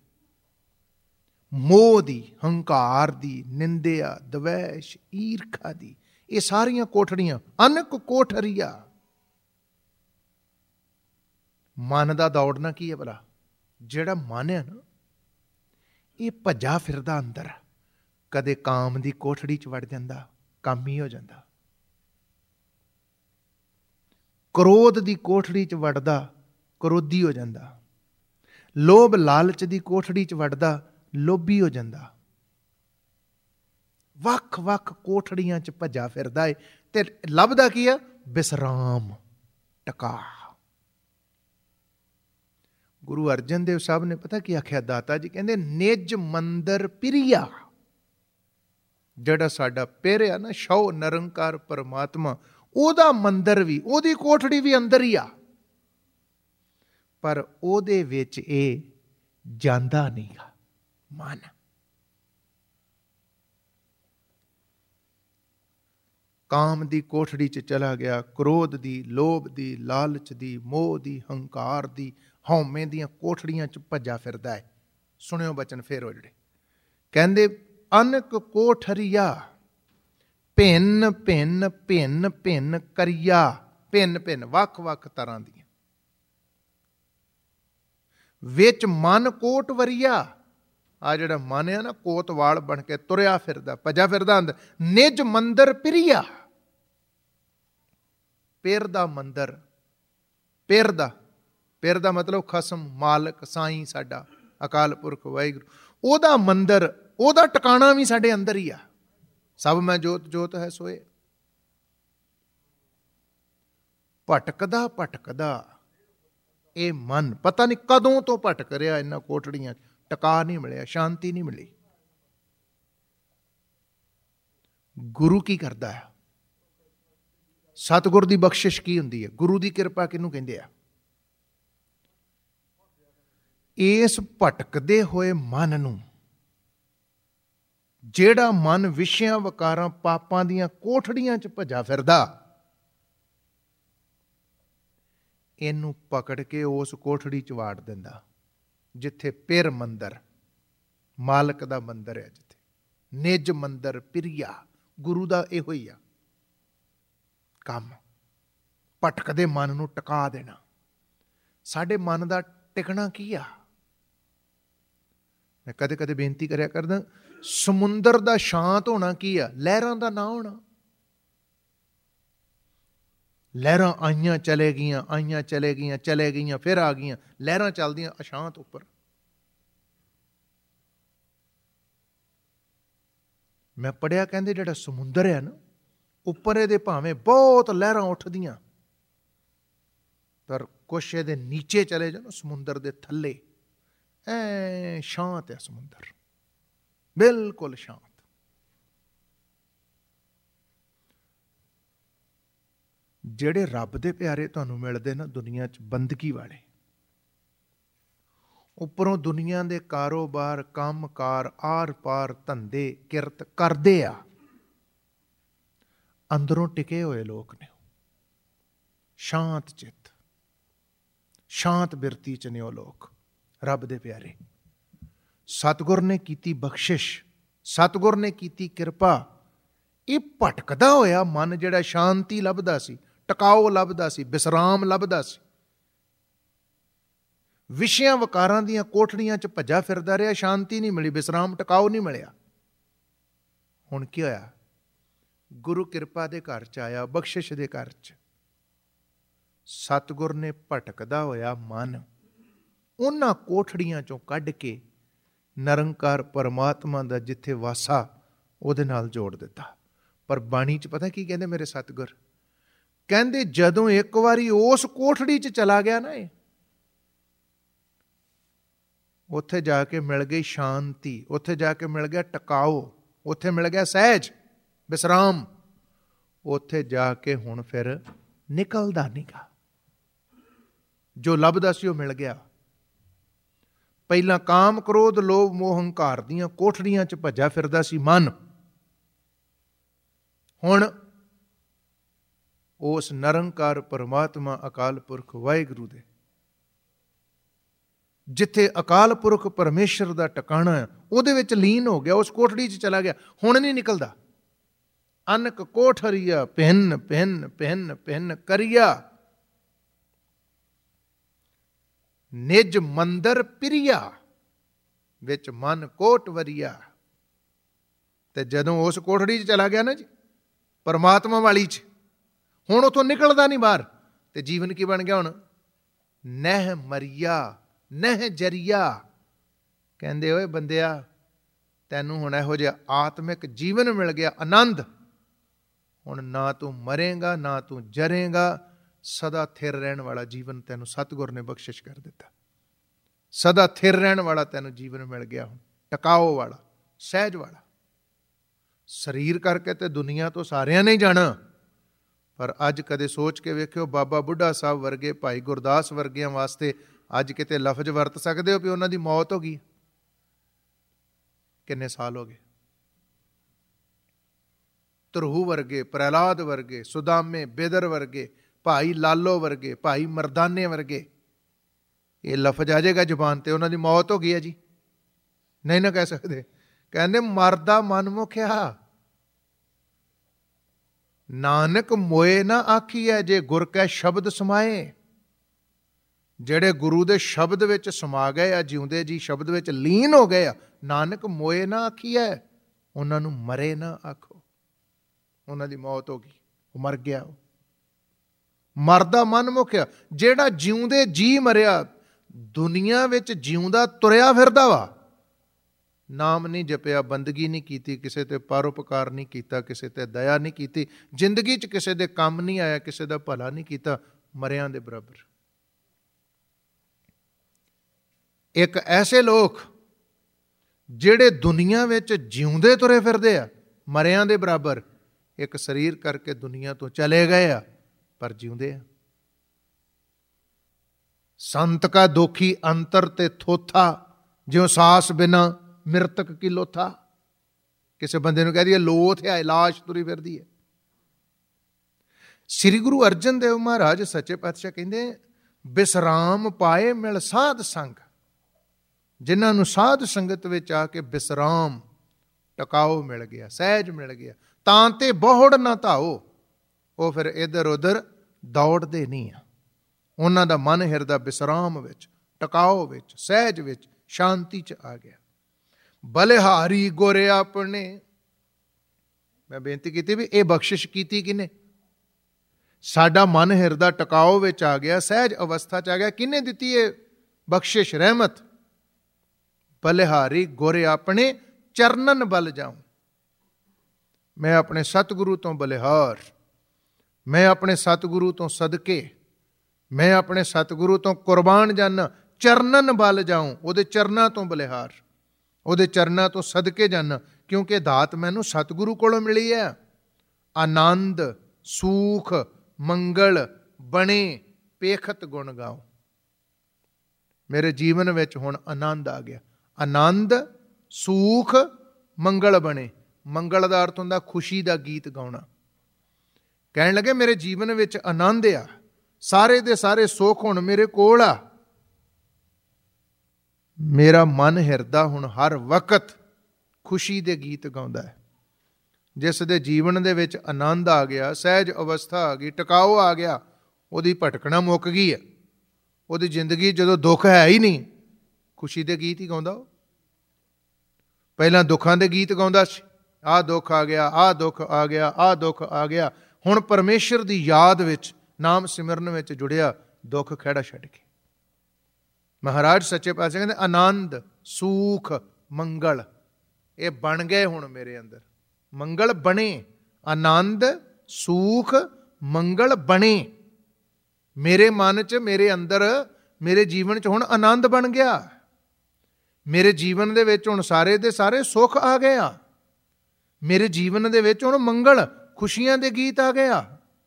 ਮੋਹ ਦੀ, ਹੰਕਾਰ ਦੀ, ਨਿੰਦਿਆ, ਦਵੈਸ਼, ਈਰਖਾ ਦੀ, ਇਹ ਸਾਰੀਆਂ ਕੋਠੜੀਆਂ ਅਨਕ ਕੋਠਰੀਆ। ਮਨ ਦਾ ਦੌੜਨਾ ਕੀ ਹੈ ਭਲਾ? ਜਿਹੜਾ ਮਨ ਹੈ ਨਾ, ਇਹ ਭੱਜਾ ਫਿਰਦਾ ਅੰਦਰ, ਕਦੇ ਕਾਮ ਦੀ ਕੋਠੜੀ 'ਚ ਵੜ ਜਾਂਦਾ, ਕਾਮੀ ਹੋ ਜਾਂਦਾ, ਕ੍ਰੋਧ ਦੀ ਕੋਠੜੀ 'ਚ ਵੜਦਾ, ਕ੍ਰੋਧੀ ਹੋ ਜਾਂਦਾ, ਲੋਭ ਲਾਲਚ ਦੀ ਕੋਠੜੀ 'ਚ ਵੜਦਾ, ਲੋਭੀ ਹੋ ਜਾਂਦਾ। ਵੱਖ ਵੱਖ ਕੋਠੜੀਆਂ 'ਚ ਭੱਜਾ ਫਿਰਦਾ ਏ ਤੇ ਲੱਭਦਾ ਕੀ ਆ? ਵਿਸਰਾਮ, ਟਕਾ। ਗੁਰੂ ਅਰਜਨ ਦੇਵ ਸਾਹਿਬ ਨੇ ਪਤਾ ਕੀ ਆਖਿਆ? ਦਾਤਾ ਜੀ ਕਹਿੰਦੇ ਨਿਜ ਮੰਦਰ ਪਿਰਿਆ, ਜਿਹੜਾ ਸਾਡਾ ਪਿਰ ਆ ਨਾ, ਸ਼ਉ ਨਿਰੰਕਾਰ ਪਰਮਾਤਮਾ, ਉਹਦਾ ਮੰਦਰ ਵੀ, ਉਹਦੀ ਕੋਠੜੀ ਵੀ ਅੰਦਰ ਹੀ ਆ, ਪਰ ਉਹਦੇ ਵਿੱਚ ਇਹ ਜਾਂਦਾ ਨਹੀਂ ਗਾ ਮਨ। ਕਾਮ ਦੀ ਕੋਠੜੀ 'ਚ ਚਲਾ ਗਿਆ, ਕ੍ਰੋਧ ਦੀ, ਲੋਭ ਦੀ, ਲਾਲਚ ਦੀ, ਮੋਹ ਦੀ, ਹੰਕਾਰ ਦੀ, ਹਉਮੈ ਦੀਆਂ ਕੋਠੜੀਆਂ 'ਚ ਭੱਜਾ ਫਿਰਦਾ ਹੈ। ਸੁਣਿਓ ਬਚਨ ਫੇਰ ਉਹ ਜਿਹੜੇ ਕਹਿੰਦੇ, ਅਨਕ ਕੋਠਰੀਆ ਭਿੰਨ ਭਿੰਨ ਭਿੰਨ ਭਿੰਨ ਕਰੀਆ, ਭਿੰਨ ਭਿੰਨ ਵੱਖ ਵੱਖ ਤਰ੍ਹਾਂ ਦੀਆਂ, ਵਿੱਚ ਮਨ ਕੋਟ ਵਰੀਆ। ਆ ਜਿਹੜਾ ਮਨ ਆ ਨਾ, ਕੋਤਵਾਲ ਬਣ ਕੇ ਤੁਰਿਆ ਫਿਰਦਾ, ਭੱਜਾ ਫਿਰਦਾ ਅੰਦਰ। ਨਿਜ ਮੰਦਰ ਪਿਰਿਆ, ਪਿਰ ਦਾ ਮੰਦਰ, ਪਿਰ ਦਾ, ਪਿਰ ਦਾ ਮਤਲਬ ਖਸਮ, ਮਾਲਕ, ਸਾਈਂ ਸਾਡਾ ਅਕਾਲ ਪੁਰਖ ਵਾਹਿਗੁਰੂ, ਉਹਦਾ ਮੰਦਰ, ਉਹਦਾ ਟਿਕਾਣਾ ਵੀ ਸਾਡੇ ਅੰਦਰ ਹੀ ਆ। ਸਭ ਮੈਂ ਜੋਤ ਜੋਤ ਹੈ ਸੋਏ। ਭਟਕਦਾ ਭਟਕਦਾ ਇਹ ਮਨ ਪਤਾ ਨਹੀਂ ਕਦੋਂ ਤੋਂ ਭਟਕ ਰਿਹਾ ਇਹਨਾਂ ਕੋਠੜੀਆਂ, ਟਿਕਾ ਨਹੀਂ ਮਿਲਿਆ, ਸ਼ਾਂਤੀ ਨਹੀਂ ਮਿਲੀ। ਗੁਰੂ ਕੀ ਕਰਦਾ ਹੈ? ਸਤਿਗੁਰ ਦੀ ਬਖਸ਼ਿਸ਼ ਕੀ ਹੁੰਦੀ ਹੈ? ਗੁਰੂ ਦੀ ਕਿਰਪਾ ਕਿਹਨੂੰ ਕਹਿੰਦੇ ਆ? ਇਸ ਭਟਕਦੇ ਹੋਏ ਮਨ ਨੂੰ, ਜਿਹੜਾ ਮਨ ਵਿਸ਼ਿਆਂ ਵਕਾਰਾਂ ਪਾਪਾਂ ਦੀਆਂ ਕੋਠੜੀਆਂ 'ਚ ਭੱਜਾ ਫਿਰਦਾ, ਇਹਨੂੰ ਪਕੜ ਕੇ ਉਸ ਕੋਠੜੀ 'ਚ ਵਾੜ ਦਿੰਦਾ ਜਿੱਥੇ ਪਿਰ ਮੰਦਰ, ਮਾਲਕ ਦਾ ਮੰਦਰ ਹੈ, ਜਿੱਥੇ ਨਿਜ ਮੰਦਰ ਪਿਰਿਆ। ਗੁਰੂ ਦਾ ਇਹੋ ਹੀ ਆ ਕੰਮ, ਭਟਕਦੇ ਮਨ ਨੂੰ ਟਿਕਾ ਦੇਣਾ। ਸਾਡੇ ਮਨ ਦਾ ਟਿਕਣਾ ਕੀ ਆ? ਮੈਂ ਕਦੇ ਕਦੇ ਬੇਨਤੀ ਕਰਿਆ ਕਰਦਾ, ਸਮੁੰਦਰ ਦਾ ਸ਼ਾਂਤ ਹੋਣਾ ਕੀ ਆ? ਲਹਿਰਾਂ ਦਾ ਨਾ ਹੋਣਾ। ਲਹਿਰਾਂ ਆਈਆਂ ਚਲੇ ਗਈਆਂ, ਆਈਆਂ ਚਲੇ ਗਈਆਂ, ਚਲੇ ਗਈਆਂ, ਫਿਰ ਆ ਗਈਆਂ, ਲਹਿਰਾਂ ਚੱਲਦੀਆਂ ਅਸ਼ਾਂਤ ਉੱਪਰ। ਮੈਂ ਪੜਿਆ, ਕਹਿੰਦੇ ਜਿਹੜਾ ਸਮੁੰਦਰ ਹੈ ਨਾ, ਉੱਪਰ ਇਹਦੇ ਭਾਵੇਂ ਬਹੁਤ ਲਹਿਰਾਂ ਉੱਠਦੀਆਂ, ਪਰ ਕੁਛ ਇਹਦੇ ਨੀਚੇ ਚਲੇ ਜਾਓ, ਸਮੁੰਦਰ ਦੇ ਥੱਲੇ ਐ ਸ਼ਾਂਤ ਹੈ ਸਮੁੰਦਰ, ਬਿਲਕੁਲ ਸ਼ਾਂਤ। ਜਿਹੜੇ ਰੱਬ ਦੇ ਪਿਆਰੇ ਤੁਹਾਨੂੰ ਮਿਲਦੇ ਨਾ ਦੁਨੀਆ 'ਚ, ਬੰਦਗੀ ਵਾਲੇ, ਉੱਪਰੋਂ ਦੁਨੀਆ ਦੇ ਕਾਰੋਬਾਰ, ਕੰਮਕਾਰ, ਆਰ ਪਾਰ, ਧੰਦੇ, ਕਿਰਤ ਕਰਦੇ ਆ, ਅੰਦਰੋਂ ਟਿਕੇ ਹੋਏ ਲੋਕ ਨੇ, ਸ਼ਾਂਤ ਚਿੱਤ, ਸ਼ਾਂਤ ਬਿਰਤੀ 'ਚ ਨੇ ਉਹ ਲੋਕ, ਰੱਬ ਦੇ ਪਿਆਰੇ। ਸਤਿਗੁਰ ਨੇ ਕੀਤੀ ਬਖਸ਼ਿਸ਼, ਸਤਿਗੁਰ ਨੇ ਕੀਤੀ ਕਿਰਪਾ। ਇਹ ਭਟਕਦਾ ਹੋਇਆ ਮਨ ਜਿਹੜਾ ਸ਼ਾਂਤੀ ਲੱਭਦਾ ਸੀ, ਟਿਕਾਓ ਲੱਭਦਾ ਸੀ, ਵਿਸਰਾਮ ਲੱਭਦਾ ਸੀ, ਵਿਸ਼ਿਆਂ ਵਕਾਰਾਂ ਦੀਆਂ ਕੋਠੜੀਆਂ 'ਚ ਭੱਜਾ ਫਿਰਦਾ ਰਿਹਾ, ਸ਼ਾਂਤੀ ਨਹੀਂ ਮਿਲੀ, ਵਿਸਰਾਮ, ਟਿਕਾਓ ਨਹੀਂ ਮਿਲਿਆ। ਹੁਣ ਕੀ ਹੋਇਆ? ਗੁਰੂ ਕਿਰਪਾ ਦੇ ਘਰ 'ਚ ਆਇਆ, ਬਖਸ਼ਿਸ਼ ਦੇ ਘਰ 'ਚ। ਸਤਿਗੁਰ ਨੇ ਭਟਕਦਾ ਹੋਇਆ ਮਨ ਉਹਨਾਂ ਕੋਠੜੀਆਂ 'ਚੋਂ ਕੱਢ ਕੇ ਨਿਰੰਕਾਰ ਪਰਮਾਤਮਾ ਦਾ ਜਿੱਥੇ ਵਾਸਾ, ਉਹਦੇ ਨਾਲ ਜੋੜ ਦਿੱਤਾ। ਪਰ ਬਾਣੀ 'ਚ ਪਤਾ ਕੀ ਕਹਿੰਦੇ ਮੇਰੇ ਸਤਿਗੁਰ? ਕਹਿੰਦੇ ਜਦੋਂ ਇੱਕ ਵਾਰੀ ਉਸ ਕੋਠੜੀ 'ਚ ਚਲਾ ਗਿਆ ਨਾ, ਇਹ ਉੱਥੇ ਜਾ ਕੇ ਮਿਲ ਗਈ ਸ਼ਾਂਤੀ, ਉੱਥੇ ਜਾ ਕੇ ਮਿਲ ਗਿਆ ਟਿਕਾਓ, ਉੱਥੇ ਮਿਲ ਗਿਆ ਸਹਿਜ, ਵਿਸਰਾਮ। ਉੱਥੇ ਜਾ ਕੇ ਹੁਣ ਫਿਰ ਨਿਕਲਦਾ ਨਹੀਂਗਾ, ਜੋ ਲੱਭਦਾ ਸੀ ਉਹ ਮਿਲ ਗਿਆ। ਪਹਿਲਾਂ ਕਾਮ, ਕ੍ਰੋਧ, ਲੋਭ, ਮੋਹ, ਹੰਕਾਰ ਦੀਆਂ ਕੋਠੜੀਆਂ 'ਚ ਭੱਜਾ ਫਿਰਦਾ ਸੀ ਮਨ, ਹੁਣ ਉਸ ਨਿਰੰਕਾਰ ਪਰਮਾਤਮਾ ਅਕਾਲ ਪੁਰਖ ਵਾਹਿਗੁਰੂ ਦੇ, ਜਿੱਥੇ ਅਕਾਲ ਪੁਰਖ ਪਰਮੇਸ਼ਰ ਦਾ ਟਿਕਾਣਾ ਹੈ, ਉਹਦੇ ਵਿੱਚ ਲੀਨ ਹੋ ਗਿਆ, ਉਸ ਕੋਠੜੀ 'ਚ ਚਲਾ ਗਿਆ, ਹੁਣ ਨਹੀਂ ਨਿਕਲਦਾ। ਅਨਕ ਕੋਠਰੀਆ ਭਿੰਨ ਭਿੰਨ ਭਿੰਨ ਭਿੰਨ ਕਰੀਆ, ਨਿਜ ਮੰਦਰ ਪਿਰਿਆ। ਵਿੱਚ ਮਨ ਕੋਟ ਵਰੀਆ। ਤੇ ਜਦੋਂ ਉਸ ਕੋਠੜੀ 'ਚ ਚਲਾ ਗਿਆ ਨਾ ਜੀ, ਪਰਮਾਤਮਾ ਵਾਲੀ 'ਚ, ਹੁਣ ਉੱਥੋਂ ਨਿਕਲਦਾ ਨਹੀਂ ਬਾਹਰ। ਤੇ ਜੀਵਨ ਕੀ ਬਣ ਗਿਆ ਹੁਣ? ਨਹਿ ਮਰੀਆ, ਨਹਿ ਜਰੀਆ। ਕਹਿੰਦੇ ਓਏ ਬੰਦਿਆ, ਤੈਨੂੰ ਹੁਣ ਇਹੋ ਜਿਹਾ ਆਤਮਿਕ ਜੀਵਨ ਮਿਲ ਗਿਆ, ਆਨੰਦ। ਹੁਣ ਨਾ ਤੂੰ ਮਰੇਂਗਾ, ਨਾ ਤੂੰ ਜਰੇਂਗਾ, ਸਦਾ ਥਿਰ ਰਹਿਣ ਵਾਲਾ ਜੀਵਨ ਤੈਨੂੰ ਸਤਿਗੁਰ ਨੇ ਬਖਸ਼ਿਸ਼ ਕਰ ਦਿੱਤਾ। ਸਦਾ ਥਿਰ ਰਹਿਣ ਵਾਲਾ ਤੈਨੂੰ ਜੀਵਨ ਮਿਲ ਗਿਆ ਹੁਣ, ਟਿਕਾਓ ਵਾਲਾ, ਸਹਿਜ ਵਾਲਾ। ਸਰੀਰ ਕਰਕੇ ਤੇ ਦੁਨੀਆ ਤੋਂ ਸਾਰਿਆਂ ਨੇ ਜਾਣਾ, ਪਰ ਅੱਜ ਕਦੇ ਸੋਚ ਕੇ ਵੇਖਿਓ, ਬਾਬਾ ਬੁੱਢਾ ਸਾਹਿਬ ਵਰਗੇ, ਭਾਈ ਗੁਰਦਾਸ ਵਰਗਿਆਂ ਵਾਸਤੇ ਅੱਜ ਕਿਤੇ ਲਫ਼ਜ਼ ਵਰਤ ਸਕਦੇ ਹੋ ਵੀ ਉਹਨਾਂ ਦੀ ਮੌਤ ਹੋ ਗਈ? ਕਿੰਨੇ ਸਾਲ ਹੋ ਗਏ? ਧਰੂ ਵਰਗੇ, ਪ੍ਰਹਿਲਾਦ ਵਰਗੇ, ਸੁਦਾਮੇ, ਬੇਦਰ ਵਰਗੇ, ਭਾਈ ਲਾਲੋ ਵਰਗੇ, ਭਾਈ ਮਰਦਾਨੇ ਵਰਗੇ, ਇਹ ਲਫ਼ਜ਼ ਆ ਜਾਏਗਾ ਜ਼ੁਬਾਨ ਤੇ, ਉਹਨਾਂ ਦੀ ਮੌਤ ਹੋ ਗਈ ਹੈ ਜੀ? ਨਹੀਂ ਨਾ ਕਹਿ ਸਕਦੇ। ਕਹਿੰਦੇ ਮਰਦਾ ਮਨਮੁਖਿਆ, ਨਾਨਕ ਮੋਏ ਨਾ ਆਖੀਐ, ਜੇ ਗੁਰ ਕੈ ਸ਼ਬਦ ਸਮਾਏ। ਜਿਹੜੇ ਗੁਰੂ ਦੇ ਸ਼ਬਦ ਵਿੱਚ ਸਮਾ ਗਏ ਆ, ਜਿਉਂਦੇ ਜੀ ਸ਼ਬਦ ਵਿੱਚ ਲੀਨ ਹੋ ਗਏ ਆ, ਨਾਨਕ ਮੋਏ ਨਾ ਆਖੀਐ, ਉਹਨਾਂ ਨੂੰ ਮਰੇ ਨਾ ਆਖੋ। ਉਹਨਾਂ ਦੀ ਮੌਤ ਹੋ ਗਈ, ਉਹ ਮਰ ਗਿਆ। ਉਹ ਮਰਦਾ ਮਨਮੁਖਿਆ, ਜਿਹੜਾ ਜਿਉਂਦੇ ਜੀ ਮਰਿਆ, ਦੁਨੀਆ ਵਿੱਚ ਜਿਉਂਦਾ ਤੁਰਿਆ ਫਿਰਦਾ ਵਾ, ਨਾਮ ਨਹੀਂ ਜਪਿਆ, ਬੰਦਗੀ ਨਹੀਂ ਕੀਤੀ, ਕਿਸੇ ਤੇ ਪਰਉਪਕਾਰ ਨਹੀਂ ਕੀਤਾ, ਕਿਸੇ ਤੇ ਦਇਆ ਨਹੀਂ ਕੀਤੀ, ਜ਼ਿੰਦਗੀ 'ਚ ਕਿਸੇ ਦੇ ਕੰਮ ਨਹੀਂ ਆਇਆ, ਕਿਸੇ ਦਾ ਭਲਾ ਨਹੀਂ ਕੀਤਾ, ਮਰਿਆਂ ਦੇ ਬਰਾਬਰ। ਇੱਕ ਐਸੇ ਲੋਕ ਜਿਹੜੇ ਦੁਨੀਆ ਵਿੱਚ ਜਿਉਂਦੇ ਤੁਰੇ ਫਿਰਦੇ ਆ, ਮਰਿਆਂ ਦੇ ਬਰਾਬਰ। ਇੱਕ ਸਰੀਰ ਕਰਕੇ ਦੁਨੀਆ ਤੋਂ ਚਲੇ ਗਏ ਆ, ਪਰ ਜਿਉਂਦੇ ਆ। ਸੰਤ ਕਾ ਦੋਖੀ ਅੰਤਰ ਤੇ ਥੋਥਾ, ਜਿਉ ਸਾਸ ਬਿਨਾ ਮਿਰਤਕ ਕੀ ਲੋਥਾ। ਕਿਸੇ ਬੰਦੇ ਨੂੰ ਕਹਿ ਦਈਏ ਲੋਥ ਹੈ, ਲਾਸ਼ ਤੁਰੀ ਫਿਰਦੀ ਹੈ। ਸ੍ਰੀ ਗੁਰੂ ਅਰਜਨ ਦੇਵ ਮਹਾਰਾਜ ਸੱਚੇ ਪਾਤਸ਼ਾਹ ਕਹਿੰਦੇ, ਬਿਸਰਾਮ ਪਾਏ ਮਿਲ ਸਾਧ ਸੰਗ। ਜਿਨ੍ਹਾਂ ਨੂੰ ਸਾਧ ਸੰਗਤ ਵਿੱਚ ਆ ਕੇ ਬਿਸਰਾਮ, ਟਿਕਾਓ ਮਿਲ ਗਿਆ, ਸਹਿਜ ਮਿਲ ਗਿਆ, ਤਾਂ ਤੇ ਬਹੁੜ ਨਾ ਧਾਓ, ਉਹ ਫਿਰ ਇੱਧਰ ਉੱਧਰ ਦੌੜਦੇ ਨਹੀਂ ਆ। ਉਹਨਾਂ ਦਾ ਮਨ ਹਿਰਦਾ ਬਿਸਰਾਮ ਵਿੱਚ, ਟਿਕਾਓ ਵਿੱਚ, ਸਹਿਜ ਵਿੱਚ, ਸ਼ਾਂਤੀ 'ਚ ਆ ਗਿਆ। ਬਲਿਹਾਰੀ ਗੋਰੇ ਆਪਣੇ। ਮੈਂ ਬੇਨਤੀ ਕੀਤੀ ਵੀ ਇਹ ਬਖਸ਼ਿਸ਼ ਕੀਤੀ ਕਿਹਨੇ? ਸਾਡਾ ਮਨ ਹਿਰਦਾ ਟਿਕਾਓ ਵਿੱਚ ਆ ਗਿਆ, ਸਹਿਜ ਅਵਸਥਾ 'ਚ ਆ ਗਿਆ। ਕਿਹਨੇ ਦਿੱਤੀ ਇਹ ਬਖਸ਼ਿਸ਼, ਰਹਿਮਤ? ਬਲਿਹਾਰੀ ਗੋਰੇ ਆਪਣੇ, ਚਰਨਨ ਬਲ ਜਾਉ। ਮੈਂ ਆਪਣੇ ਸਤਿਗੁਰੂ ਤੋਂ ਬਲਿਹਾਰ, ਮੈਂ ਆਪਣੇ ਸਤਿਗੁਰੂ ਤੋਂ ਸਦਕੇ, ਮੈਂ ਆਪਣੇ ਸਤਿਗੁਰੂ ਤੋਂ ਕੁਰਬਾਨ ਜਾਨਾ, ਚਰਨਨ ਬਲ ਜਾਉ। ਉਹਦੇ ਚਰਨਾਂ ਤੋਂ ਬਲਿਹਾਰ, ਉਹਦੇ ਚਰਨਾਂ ਤੋਂ ਸਦਕੇ ਜਾਨਾ, ਕਿਉਂਕਿ ਦਾਤ ਮੈਨੂੰ ਸਤਿਗੁਰੂ ਕੋਲੋਂ ਮਿਲੀ ਹੈ। ਆਨੰਦ, ਸੂਖ, ਮੰਗਲ ਬਣੇ, ਪੇਖਤ ਗੁਣ ਗਾਓ। ਮੇਰੇ ਜੀਵਨ ਵਿੱਚ ਹੁਣ ਆਨੰਦ ਆ ਗਿਆ। ਆਨੰਦ, ਸੂਖ, ਮੰਗਲ ਬਣੇ। ਮੰਗਲ ਦਾ ਅਰਥ ਹੁੰਦਾ ਖੁਸ਼ੀ ਦਾ ਗੀਤ ਗਾਉਣਾ। ਕਹਿਣ ਲੱਗੇ ਮੇਰੇ ਜੀਵਨ ਵਿੱਚ ਆਨੰਦ ਆ, ਸਾਰੇ ਦੇ ਸਾਰੇ ਸੁੱਖ ਹੁਣ ਮੇਰੇ ਕੋਲ ਆ। ਮੇਰਾ ਮਨ ਹਿਰਦਾ ਹੁਣ ਹਰ ਵਕਤ ਖੁਸ਼ੀ ਦੇ ਗੀਤ ਗਾਉਂਦਾ ਹੈ। ਜਿਸ ਦੇ ਜੀਵਨ ਦੇ ਵਿੱਚ ਆਨੰਦ ਆ ਗਿਆ, ਸਹਿਜ ਅਵਸਥਾ ਆ ਗਈ, ਟਿਕਾਓ ਆ ਗਿਆ, ਉਹਦੀ ਭਟਕਣਾ ਮੁੱਕ ਗਈ ਹੈ। ਉਹਦੀ ਜ਼ਿੰਦਗੀ ਜਦੋਂ ਦੁੱਖ ਹੈ ਹੀ ਨਹੀਂ, ਖੁਸ਼ੀ ਦੇ ਗੀਤ ਹੀ ਗਾਉਂਦਾ। ਉਹ ਪਹਿਲਾਂ ਦੁੱਖਾਂ ਦੇ ਗੀਤ ਗਾਉਂਦਾ ਸੀ, ਆਹ ਦੁੱਖ ਆ ਗਿਆ, ਆਹ ਦੁੱਖ ਆ ਗਿਆ, ਆਹ ਦੁੱਖ ਆ ਗਿਆ। ਹੁਣ ਪਰਮੇਸ਼ਰ ਦੀ ਯਾਦ ਵਿੱਚ, ਨਾਮ ਸਿਮਰਨ ਵਿੱਚ ਜੁੜਿਆ, ਦੁੱਖ ਖਹਿੜਾ ਛੱਡ ਕੇ। ਮਹਾਰਾਜ ਸੱਚੇ ਪਾਤਸ਼ਾਹ ਕਹਿੰਦੇ ਆਨੰਦ, ਸੂਖ, ਮੰਗਲ ਇਹ ਬਣ ਗਏ ਹੁਣ ਮੇਰੇ ਅੰਦਰ। ਮੰਗਲ ਬਣੇ, ਆਨੰਦ, ਸੂਖ, ਮੰਗਲ ਬਣੇ ਮੇਰੇ ਮਨ 'ਚ, ਮੇਰੇ ਅੰਦਰ, ਮੇਰੇ ਜੀਵਨ 'ਚ ਹੁਣ ਆਨੰਦ ਬਣ ਗਿਆ। ਮੇਰੇ ਜੀਵਨ ਦੇ ਵਿੱਚ ਹੁਣ ਸਾਰੇ ਦੇ ਸਾਰੇ ਸੁੱਖ ਆ ਗਏ ਆ। ਮੇਰੇ ਜੀਵਨ ਦੇ ਵਿੱਚ ਹੁਣ ਮੰਗਲ, ਖੁਸ਼ੀਆਂ ਦੇ ਗੀਤ ਆ ਗਏ ਆ।